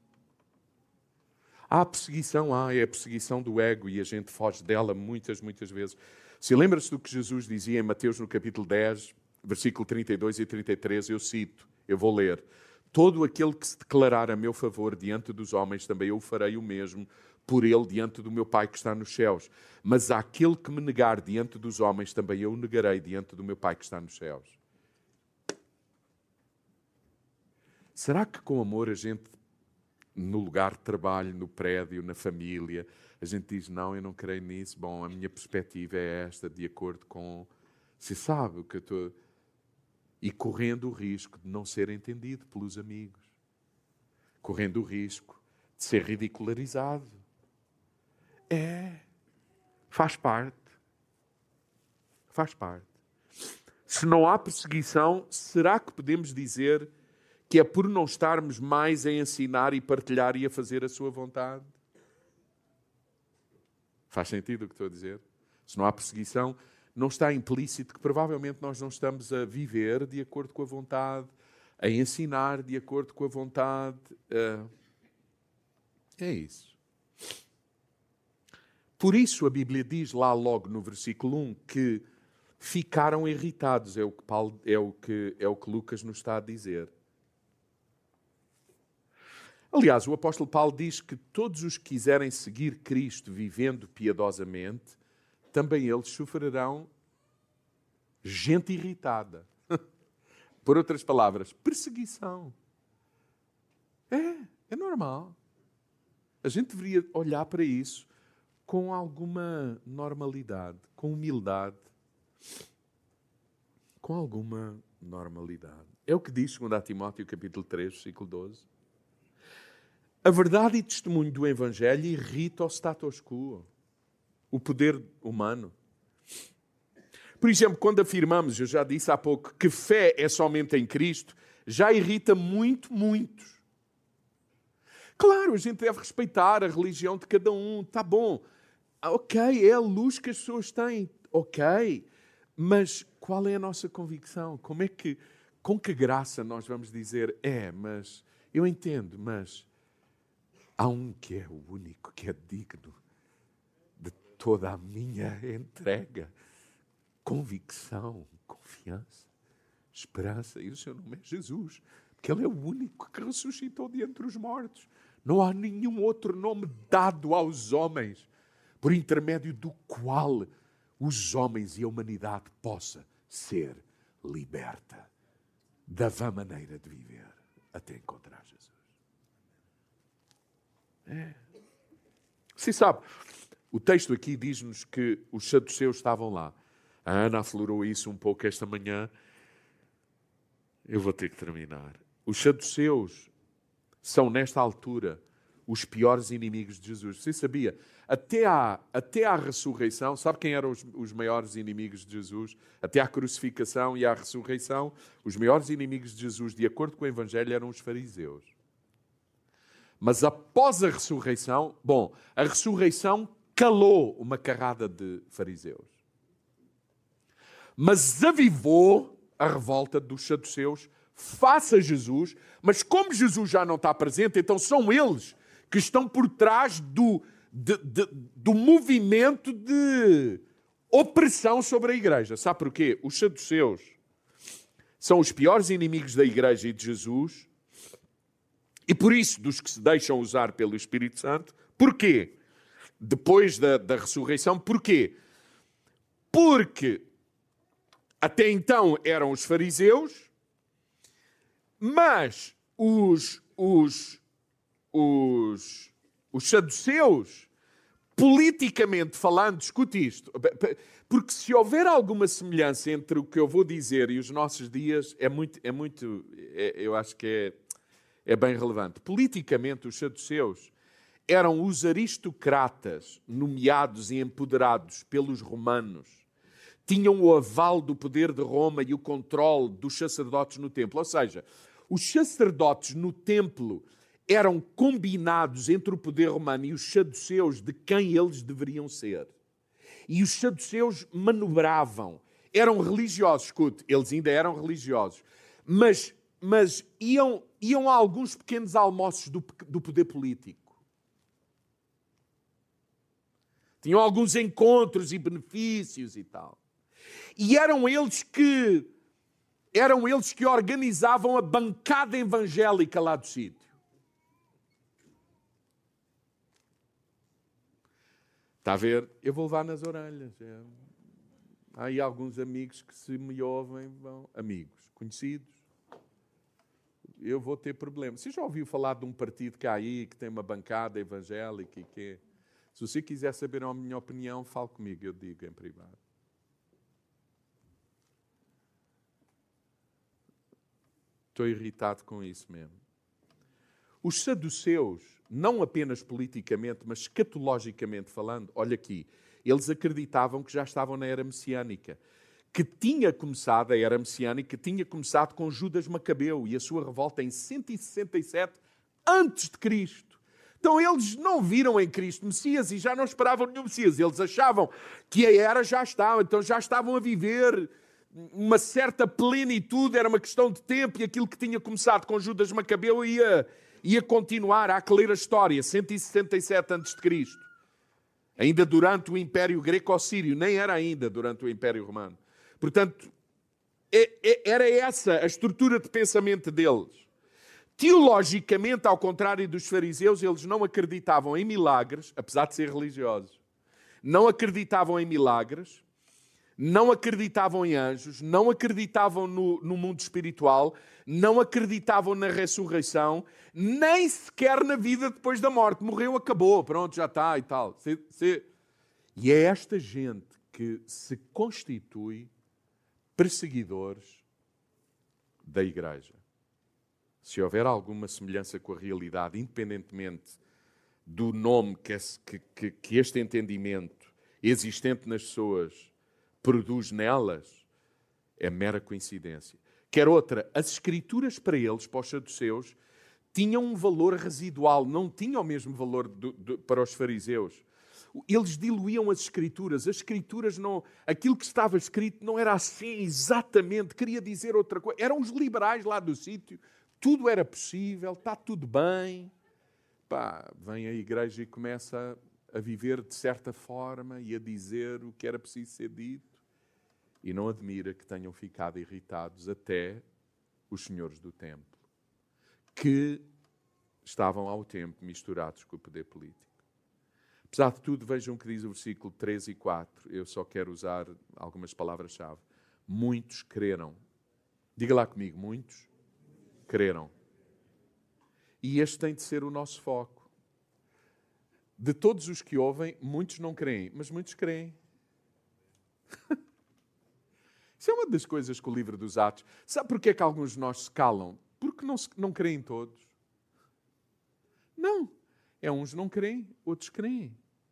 Há perseguição, é a perseguição do ego e a gente foge dela muitas vezes. Se lembra-se do que Jesus dizia em Mateus no capítulo 10, versículo 32 e 33, eu cito, eu vou ler. Todo aquele que se declarar a meu favor diante dos homens, também eu farei o mesmo por ele diante do meu Pai que está nos céus. Mas aquele que me negar diante dos homens, também eu o negarei diante do meu Pai que está nos céus. Será que com amor a gente, no lugar de trabalho, no prédio, na família, a gente diz, não, eu não creio nisso, bom, a minha perspectiva é esta, de acordo com... Você sabe o que eu estou... E correndo o risco de não ser entendido pelos amigos. Correndo o risco de ser ridicularizado. Faz parte. Faz parte. Se não há perseguição, será que podemos dizer que é por não estarmos mais a ensinar e partilhar e a fazer a sua vontade? Faz sentido o que estou a dizer? Se não há perseguição, não está implícito que provavelmente nós não estamos a viver de acordo com a vontade, a ensinar de acordo com a vontade. É isso. Por isso a Bíblia diz lá logo no versículo 1 que ficaram irritados. É o que Lucas nos está a dizer. Aliás, o apóstolo Paulo diz que todos os que quiserem seguir Cristo vivendo piedosamente, também eles sofrerão gente irritada. Por outras palavras, perseguição. É normal. A gente deveria olhar para isso com alguma normalidade, com humildade. Com alguma normalidade. É o que diz 2 Timóteo capítulo 3, versículo 12. A verdade e testemunho do Evangelho irrita o status quo, o poder humano. Por exemplo, quando afirmamos, eu já disse há pouco, que fé é somente em Cristo, já irrita muitos. Claro, a gente deve respeitar a religião de cada um, está bom. Ok, é a luz que as pessoas têm, ok. Mas qual é a nossa convicção? Com que graça nós vamos dizer, mas eu entendo, mas há um que é o único, que é digno de toda a minha entrega, convicção, confiança, esperança. E o seu nome é Jesus, porque Ele é o único que ressuscitou de entre os mortos. Não há nenhum outro nome dado aos homens por intermédio do qual os homens e a humanidade possa ser liberta da vã maneira de viver até encontrar Jesus. Você sabe, o texto aqui diz-nos que os saduceus estavam lá. A Ana aflorou isso um pouco esta manhã. Eu vou ter que terminar. Os saduceus são, nesta altura, os piores inimigos de Jesus. Você sabia? Até à ressurreição, sabe quem eram os maiores inimigos de Jesus? Até à crucificação e à ressurreição, os maiores inimigos de Jesus, de acordo com o Evangelho, eram os fariseus. Mas após a ressurreição, a ressurreição calou uma carrada de fariseus. Mas avivou a revolta dos saduceus face a Jesus, mas como Jesus já não está presente, então são eles que estão por trás do movimento de opressão sobre a igreja. Sabe porquê? Os saduceus são os piores inimigos da igreja e de Jesus, e por isso dos que se deixam usar pelo Espírito Santo. Porquê? Depois da ressurreição, porquê? Porque até então eram os fariseus, mas os saduceus, politicamente falando, escute isto, porque se houver alguma semelhança entre o que eu vou dizer e os nossos dias, eu acho que é bem relevante. Politicamente, os saduceus eram os aristocratas nomeados e empoderados pelos romanos. Tinham o aval do poder de Roma e o controle dos sacerdotes no templo. Ou seja, os sacerdotes no templo eram combinados entre o poder romano e os saduceus de quem eles deveriam ser. E os saduceus manobravam eram religiosos, escute, eles ainda eram religiosos, mas iam a alguns pequenos almoços do poder político. Tinham alguns encontros e benefícios e tal. E eram eles que organizavam a bancada evangélica lá do sítio. Está a ver? Eu vou levar nas orelhas. Há aí alguns amigos que se me ouvem, amigos, conhecidos. Eu vou ter problemas. Você já ouviu falar de um partido que há aí, que tem uma bancada evangélica e que... Se você quiser saber a minha opinião, fale comigo, eu digo em privado. Estou irritado com isso mesmo. Os saduceus, não apenas politicamente, mas escatologicamente falando, olha aqui, eles acreditavam que já estavam na era messiânica, que tinha começado, a era messiânica, tinha começado com Judas Macabeu e a sua revolta em 167 a.C. Então eles não viram em Cristo Messias e já não esperavam nenhum Messias. Eles achavam que a era já estava, então já estavam a viver uma certa plenitude, era uma questão de tempo, e aquilo que tinha começado com Judas Macabeu ia continuar a ler a história, 167 a.C. Ainda durante o Império Greco-Sírio, nem era ainda durante o Império Romano. Portanto, era essa a estrutura de pensamento deles. Teologicamente, ao contrário dos fariseus, eles não acreditavam em milagres, apesar de ser religiosos. Não acreditavam em milagres, não acreditavam em anjos, não acreditavam no mundo espiritual, não acreditavam na ressurreição, nem sequer na vida depois da morte. Morreu, acabou, pronto, já está e tal. E é esta gente que se constitui perseguidores da Igreja. Se houver alguma semelhança com a realidade, independentemente do nome que este entendimento existente nas pessoas produz nelas, é mera coincidência. Quer outra, as Escrituras para eles, para os saduceus, tinham um valor residual, não tinham o mesmo valor para os fariseus. Eles diluíam as Escrituras não... Aquilo que estava escrito não era assim exatamente, queria dizer outra coisa. Eram os liberais lá do sítio, tudo era possível, está tudo bem. Vem a igreja e começa a viver de certa forma e a dizer o que era preciso ser dito. E não admira que tenham ficado irritados até os senhores do templo, que estavam ao tempo misturados com o poder político. Apesar de tudo, vejam o que diz o versículo 3 e 4. Eu só quero usar algumas palavras-chave. Muitos creram. Diga lá comigo, muitos creram. E este tem de ser o nosso foco. De todos os que ouvem, muitos não creem, mas muitos creem. Isso é uma das coisas que o livro dos Atos... Sabe porquê que alguns de nós se calam? Porque não creem todos. Não. É uns não creem, outros creem.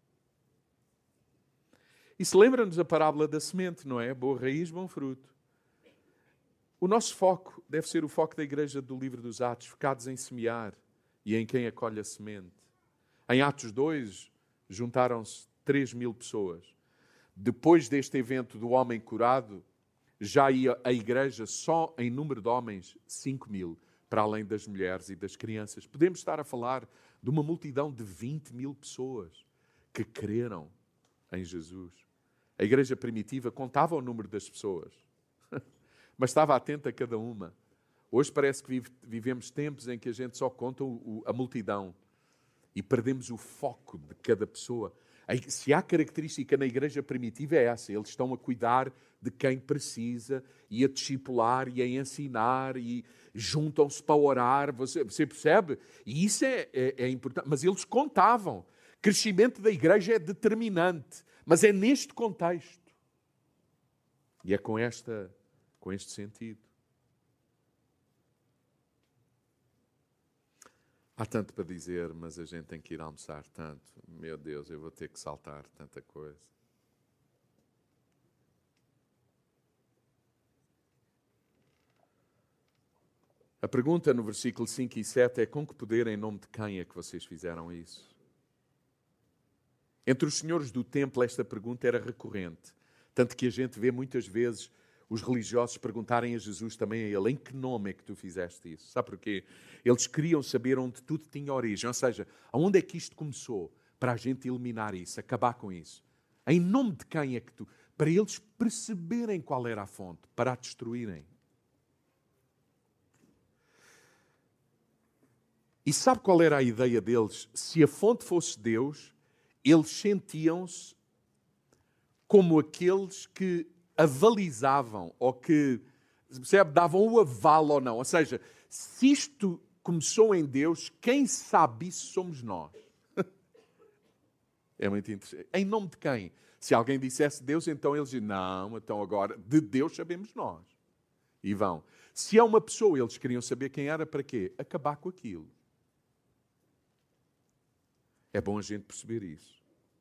Isso lembra-nos a parábola da semente, não é? Boa raiz, bom fruto. O nosso foco deve ser o foco da igreja do livro dos Atos, focados em semear e em quem acolhe a semente. Em Atos 2, juntaram-se 3.000 pessoas. Depois deste evento do homem curado, já ia a igreja só em número de homens 5.000, para além das mulheres e das crianças. Podemos estar a falar de uma multidão de 20.000 pessoas que creram em Jesus. A igreja primitiva contava o número das pessoas, mas estava atenta a cada uma. Hoje parece que vivemos tempos em que a gente só conta a multidão e perdemos o foco de cada pessoa. Se há característica na igreja primitiva é essa. Eles estão a cuidar de quem precisa e a discipular e a ensinar e juntam-se para orar. Você percebe? E isso é importante. Mas eles contavam. O crescimento da igreja é determinante. Mas é neste contexto. E é com este sentido. Há tanto para dizer, mas a gente tem que ir almoçar tanto. Meu Deus, eu vou ter que saltar tanta coisa. A pergunta no versículo 5 e 7 é: com que poder, em nome de quem é que vocês fizeram isso? Entre os senhores do templo esta pergunta era recorrente. Tanto que a gente vê muitas vezes os religiosos perguntarem a Jesus também a ele, em que nome é que tu fizeste isso? Sabe porquê? Eles queriam saber onde tudo tinha origem, ou seja, aonde é que isto começou, para a gente eliminar isso, acabar com isso. Em nome de quem é que tu... Para eles perceberem qual era a fonte, para a destruírem. E sabe qual era a ideia deles? Se a fonte fosse Deus, eles sentiam-se como aqueles que avalizavam, ou que, percebe, davam o aval ou não. Ou seja, se isto começou em Deus, quem sabe isso somos nós. É muito interessante. Em nome de quem? Se alguém dissesse Deus, então eles dizem, não, então agora de Deus sabemos nós. E vão. Se é uma pessoa, eles queriam saber quem era, para quê? Acabar com aquilo. É bom a gente perceber isso.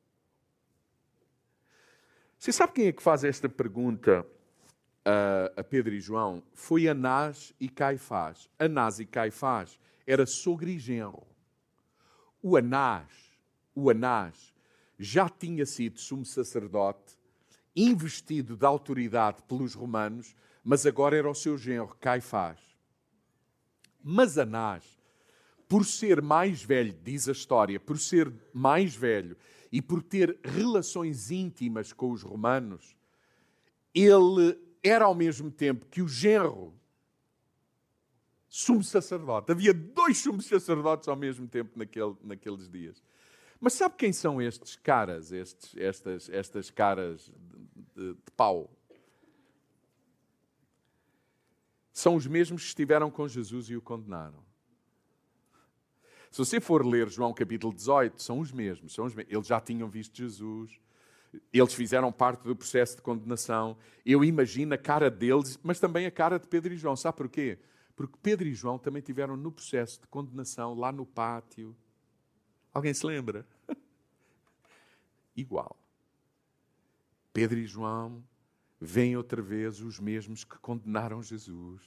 Você sabe quem é que faz esta pergunta a Pedro e João? Foi Anás e Caifás. Anás e Caifás era sogro e genro. O Anás já tinha sido sumo sacerdote, investido de autoridade pelos romanos, mas agora era o seu genro, Caifás. Mas Anás, por ser mais velho, diz a história, por ser mais velho e por ter relações íntimas com os romanos, ele era ao mesmo tempo que o genro sumo sacerdote. Havia 2 sumos sacerdotes ao mesmo tempo naqueles dias. Mas sabe quem são estes caras, estas caras de pau? São os mesmos que estiveram com Jesus e o condenaram. Se você for ler João capítulo 18, são os mesmos. Eles já tinham visto Jesus. Eles fizeram parte do processo de condenação. Eu imagino a cara deles, mas também a cara de Pedro e João. Sabe porquê? Porque Pedro e João também tiveram no processo de condenação, lá no pátio. Alguém se lembra? Igual. Pedro e João veem outra vez os mesmos que condenaram Jesus.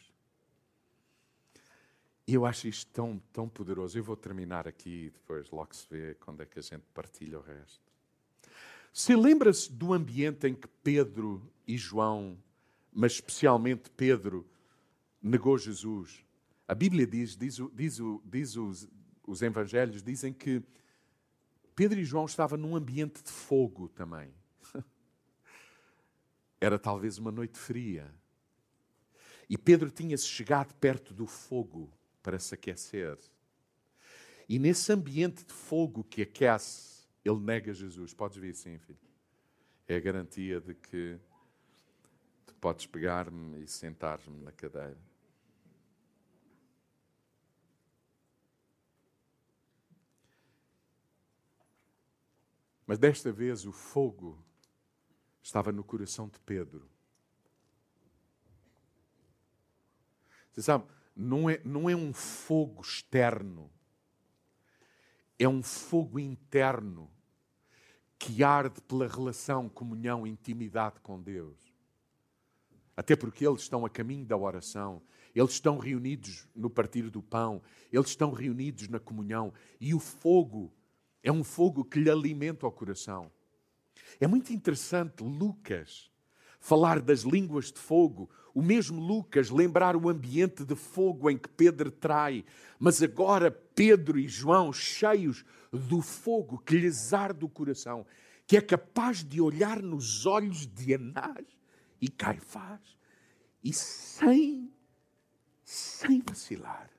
E eu acho isto tão, tão poderoso. Eu vou terminar aqui e depois logo se vê quando é que a gente partilha o resto. Você lembra-se do ambiente em que Pedro e João, mas especialmente Pedro, negou Jesus? A Bíblia diz os evangelhos dizem que Pedro e João estavam num ambiente de fogo também. Era talvez uma noite fria. E Pedro tinha-se chegado perto do fogo para se aquecer. E nesse ambiente de fogo que aquece, ele nega Jesus. Podes vir sim, filho. É a garantia de que tu podes pegar-me e sentar-me na cadeira. Mas desta vez o fogo estava no coração de Pedro. Você sabe, não é um fogo externo. É um fogo interno que arde pela relação, comunhão, intimidade com Deus. Até porque eles estão a caminho da oração. Eles estão reunidos no partir do pão. Eles estão reunidos na comunhão. E o fogo é um fogo que lhe alimenta o coração. É muito interessante Lucas falar das línguas de fogo. O mesmo Lucas lembrar o ambiente de fogo em que Pedro trai. Mas agora Pedro e João cheios do fogo que lhes arde o coração, que é capaz de olhar nos olhos de Anás e Caifás e sem vacilar.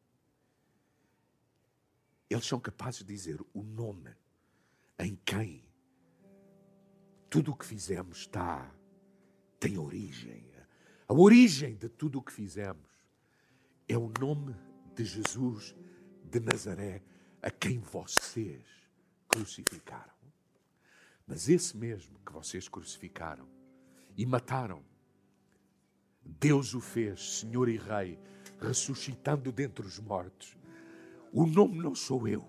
Eles são capazes de dizer o nome em quem tudo o que fizemos tem origem. A origem de tudo o que fizemos é o nome de Jesus de Nazaré, a quem vocês crucificaram. Mas esse mesmo que vocês crucificaram e mataram, Deus o fez Senhor e Rei, ressuscitando dentre os mortos. O nome não sou eu.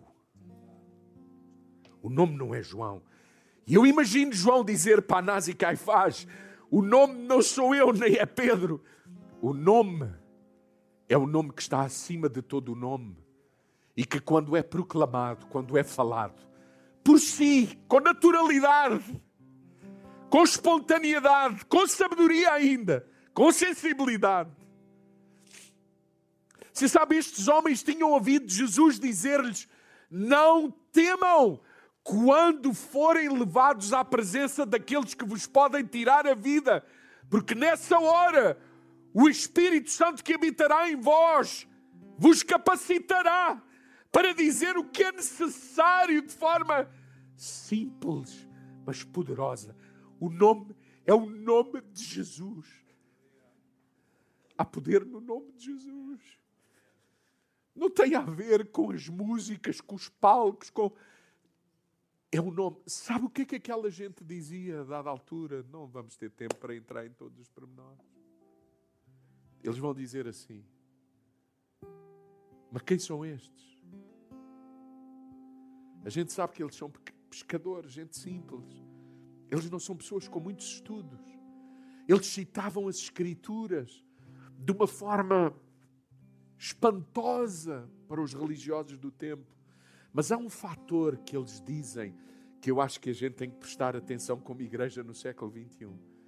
O nome não é João. E eu imagino João dizer para Anás e Caifás, o nome não sou eu, nem é Pedro. O nome é o nome que está acima de todo o nome. E que quando é proclamado, quando é falado, por si, com naturalidade, com espontaneidade, com sabedoria ainda, com sensibilidade. Você sabe, estes homens tinham ouvido Jesus dizer-lhes: não temam quando forem levados à presença daqueles que vos podem tirar a vida, porque nessa hora o Espírito Santo que habitará em vós vos capacitará para dizer o que é necessário de forma simples, mas poderosa. O nome é o nome de Jesus. Há poder no nome de Jesus. Não tem a ver com as músicas, com os palcos, com... É o nome. Sabe o que é que aquela gente dizia a dada altura? Não vamos ter tempo para entrar em todos os pormenores. Eles vão dizer assim: mas quem são estes? A gente sabe que eles são pescadores, gente simples. Eles não são pessoas com muitos estudos. Eles citavam as Escrituras de uma forma espantosa para os religiosos do tempo. Mas há um fator que eles dizem que eu acho que a gente tem que prestar atenção como igreja no século XXI.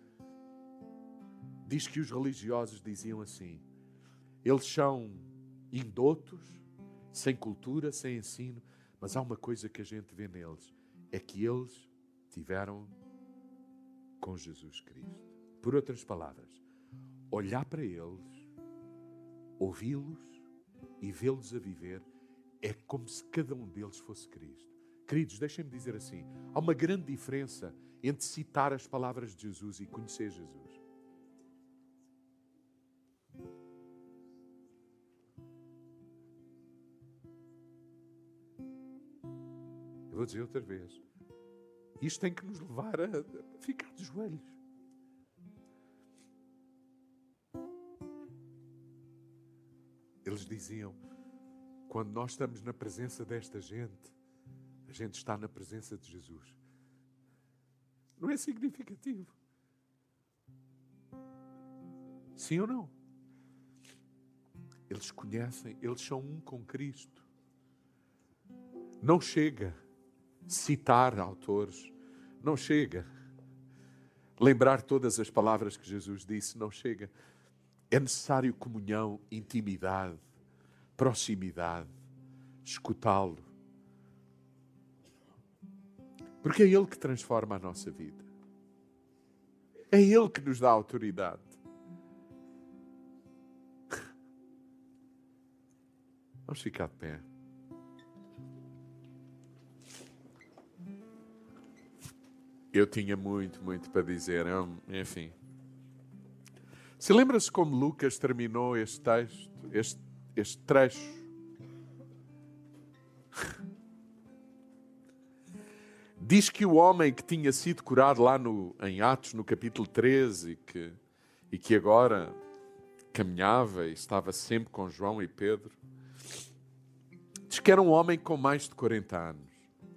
Diz que os religiosos diziam assim: eles são indotos, sem cultura, sem ensino, mas há uma coisa que a gente vê neles, é que eles tiveram com Jesus Cristo. Por outras palavras, olhar para eles, ouvi-los e vê-los a viver, é como se cada um deles fosse Cristo. Queridos, deixem-me dizer assim, há uma grande diferença entre citar as palavras de Jesus e conhecer Jesus. Eu vou dizer outra vez. Isto tem que nos levar a ficar de joelhos. Eles diziam: quando nós estamos na presença desta gente, a gente está na presença de Jesus. Não é significativo? Sim ou não? Eles conhecem, eles são um com Cristo. Não chega citar autores, não chega lembrar todas as palavras que Jesus disse, não chega. É necessário comunhão, intimidade, proximidade, escutá-lo. Porque é Ele que transforma a nossa vida. É Ele que nos dá autoridade. Vamos ficar de pé. Eu tinha muito para dizer, enfim. Se lembra-se como Lucas terminou este texto, este trecho? Diz que o homem que tinha sido curado lá em Atos, no capítulo 13, e que agora caminhava e estava sempre com João e Pedro, diz que era um homem com mais de 40 anos.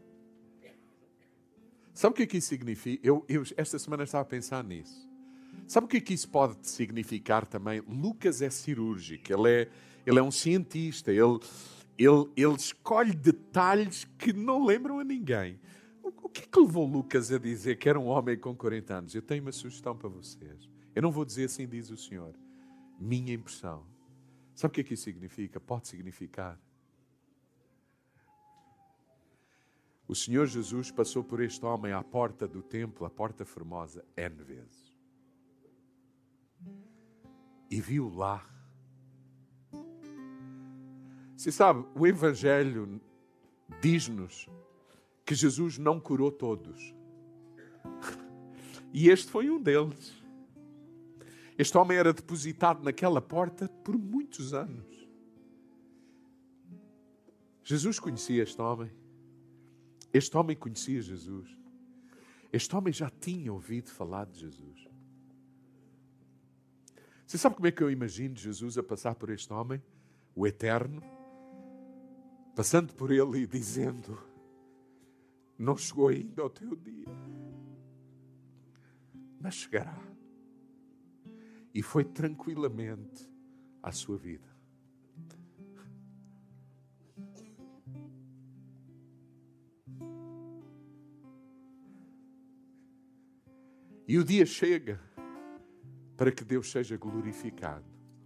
Sabe o que é que isso significa? Eu esta semana estava a pensar nisso. Sabe o que é que isso pode significar também? Lucas é cirúrgico, ele é um cientista, ele escolhe detalhes que não lembram a ninguém. O que é que levou Lucas a dizer que era um homem com 40 anos? Eu tenho uma sugestão para vocês. Eu não vou dizer assim, diz o Senhor. Minha impressão. Sabe o que é que isso significa? Pode significar. O Senhor Jesus passou por este homem à porta do templo, a porta formosa, N vezes. E viu lá. Você sabe, o Evangelho diz-nos que Jesus não curou todos. E este foi um deles. Este homem era depositado naquela porta por muitos anos. Jesus conhecia este homem. Este homem conhecia Jesus. Este homem já tinha ouvido falar de Jesus. Você sabe como é que eu imagino Jesus a passar por este homem, o Eterno, passando por ele e dizendo: não chegou ainda o teu dia, mas chegará. E foi tranquilamente à sua vida. E o dia chega para que Deus seja glorificado.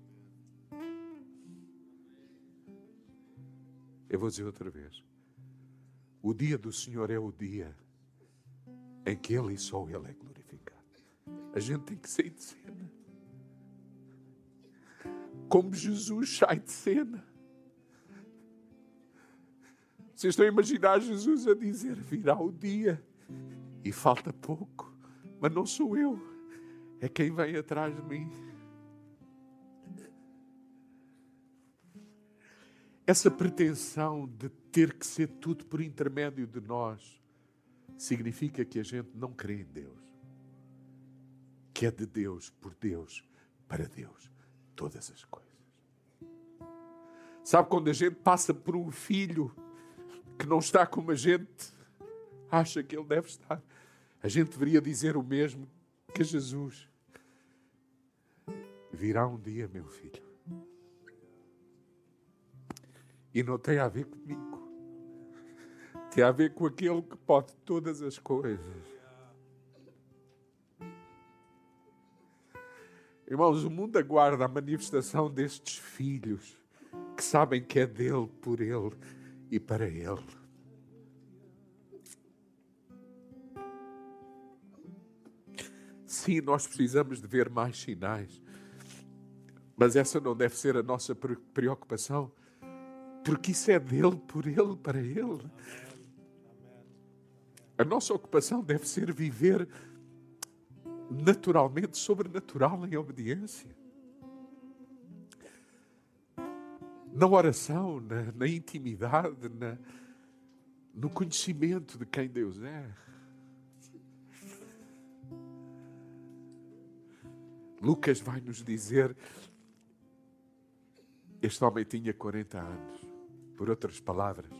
Eu vou dizer outra vez. O dia do Senhor é o dia em que Ele e só Ele é glorificado. A gente tem que sair de cena. Como Jesus sai de cena. Vocês estão a imaginar Jesus a dizer: virá o dia e falta pouco, mas não sou eu, é quem vem atrás de mim. Essa pretensão de ter que ser tudo por intermédio de nós significa que a gente não crê em Deus, que é de Deus, por Deus, para Deus, todas as coisas. Sabe quando a gente passa por um filho que não está como a gente acha que ele deve estar? A gente deveria dizer o mesmo que Jesus. Virá um dia, meu filho. E não tem a ver comigo. Tem a ver com aquele que pode todas as coisas. Irmãos, o mundo aguarda a manifestação destes filhos que sabem que é dele, por ele e para ele. Sim, nós precisamos de ver mais sinais. Mas essa não deve ser a nossa preocupação. Porque isso é dele, por ele, para ele. A nossa ocupação deve ser viver naturalmente, sobrenatural, em obediência. Na oração, na intimidade, no conhecimento de quem Deus é. Lucas vai nos dizer, este homem tinha 40 anos. Por outras palavras,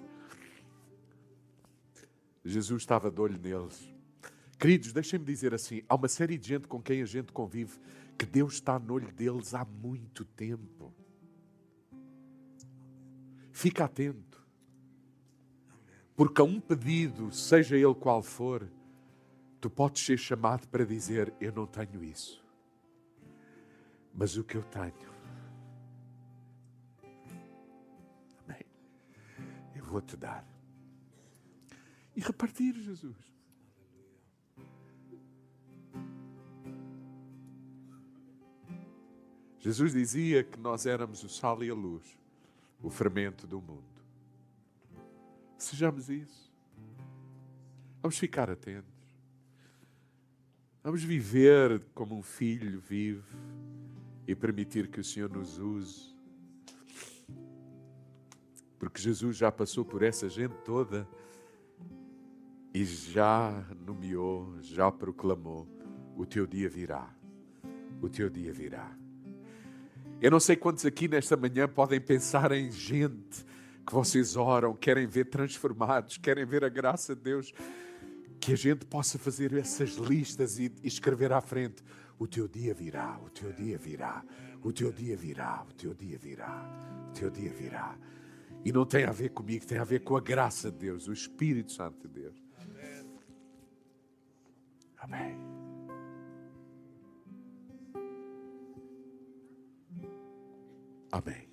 Jesus estava de olho neles. Queridos, deixem-me dizer assim, há uma série de gente com quem a gente convive que Deus está no olho deles há muito tempo. Fica atento. Porque a um pedido, seja ele qual for, tu podes ser chamado para dizer: eu não tenho isso. Mas o que eu tenho, amém, eu vou-te dar. E repartir, Jesus. Jesus dizia que nós éramos o sal e a luz, o fermento do mundo. Sejamos isso. Vamos ficar atentos. Vamos viver como um filho vive e permitir que o Senhor nos use. Porque Jesus já passou por essa gente toda e já nomeou, já proclamou: o teu dia virá. O teu dia virá. Eu não sei quantos aqui nesta manhã podem pensar em gente que vocês oram, querem ver transformados, querem ver a graça de Deus, que a gente possa fazer essas listas e escrever à frente: o teu dia virá, o teu dia virá, o teu dia virá, o teu dia virá, o teu dia virá. E não tem a ver comigo, tem a ver com a graça de Deus, o Espírito Santo de Deus. Amém. Amém.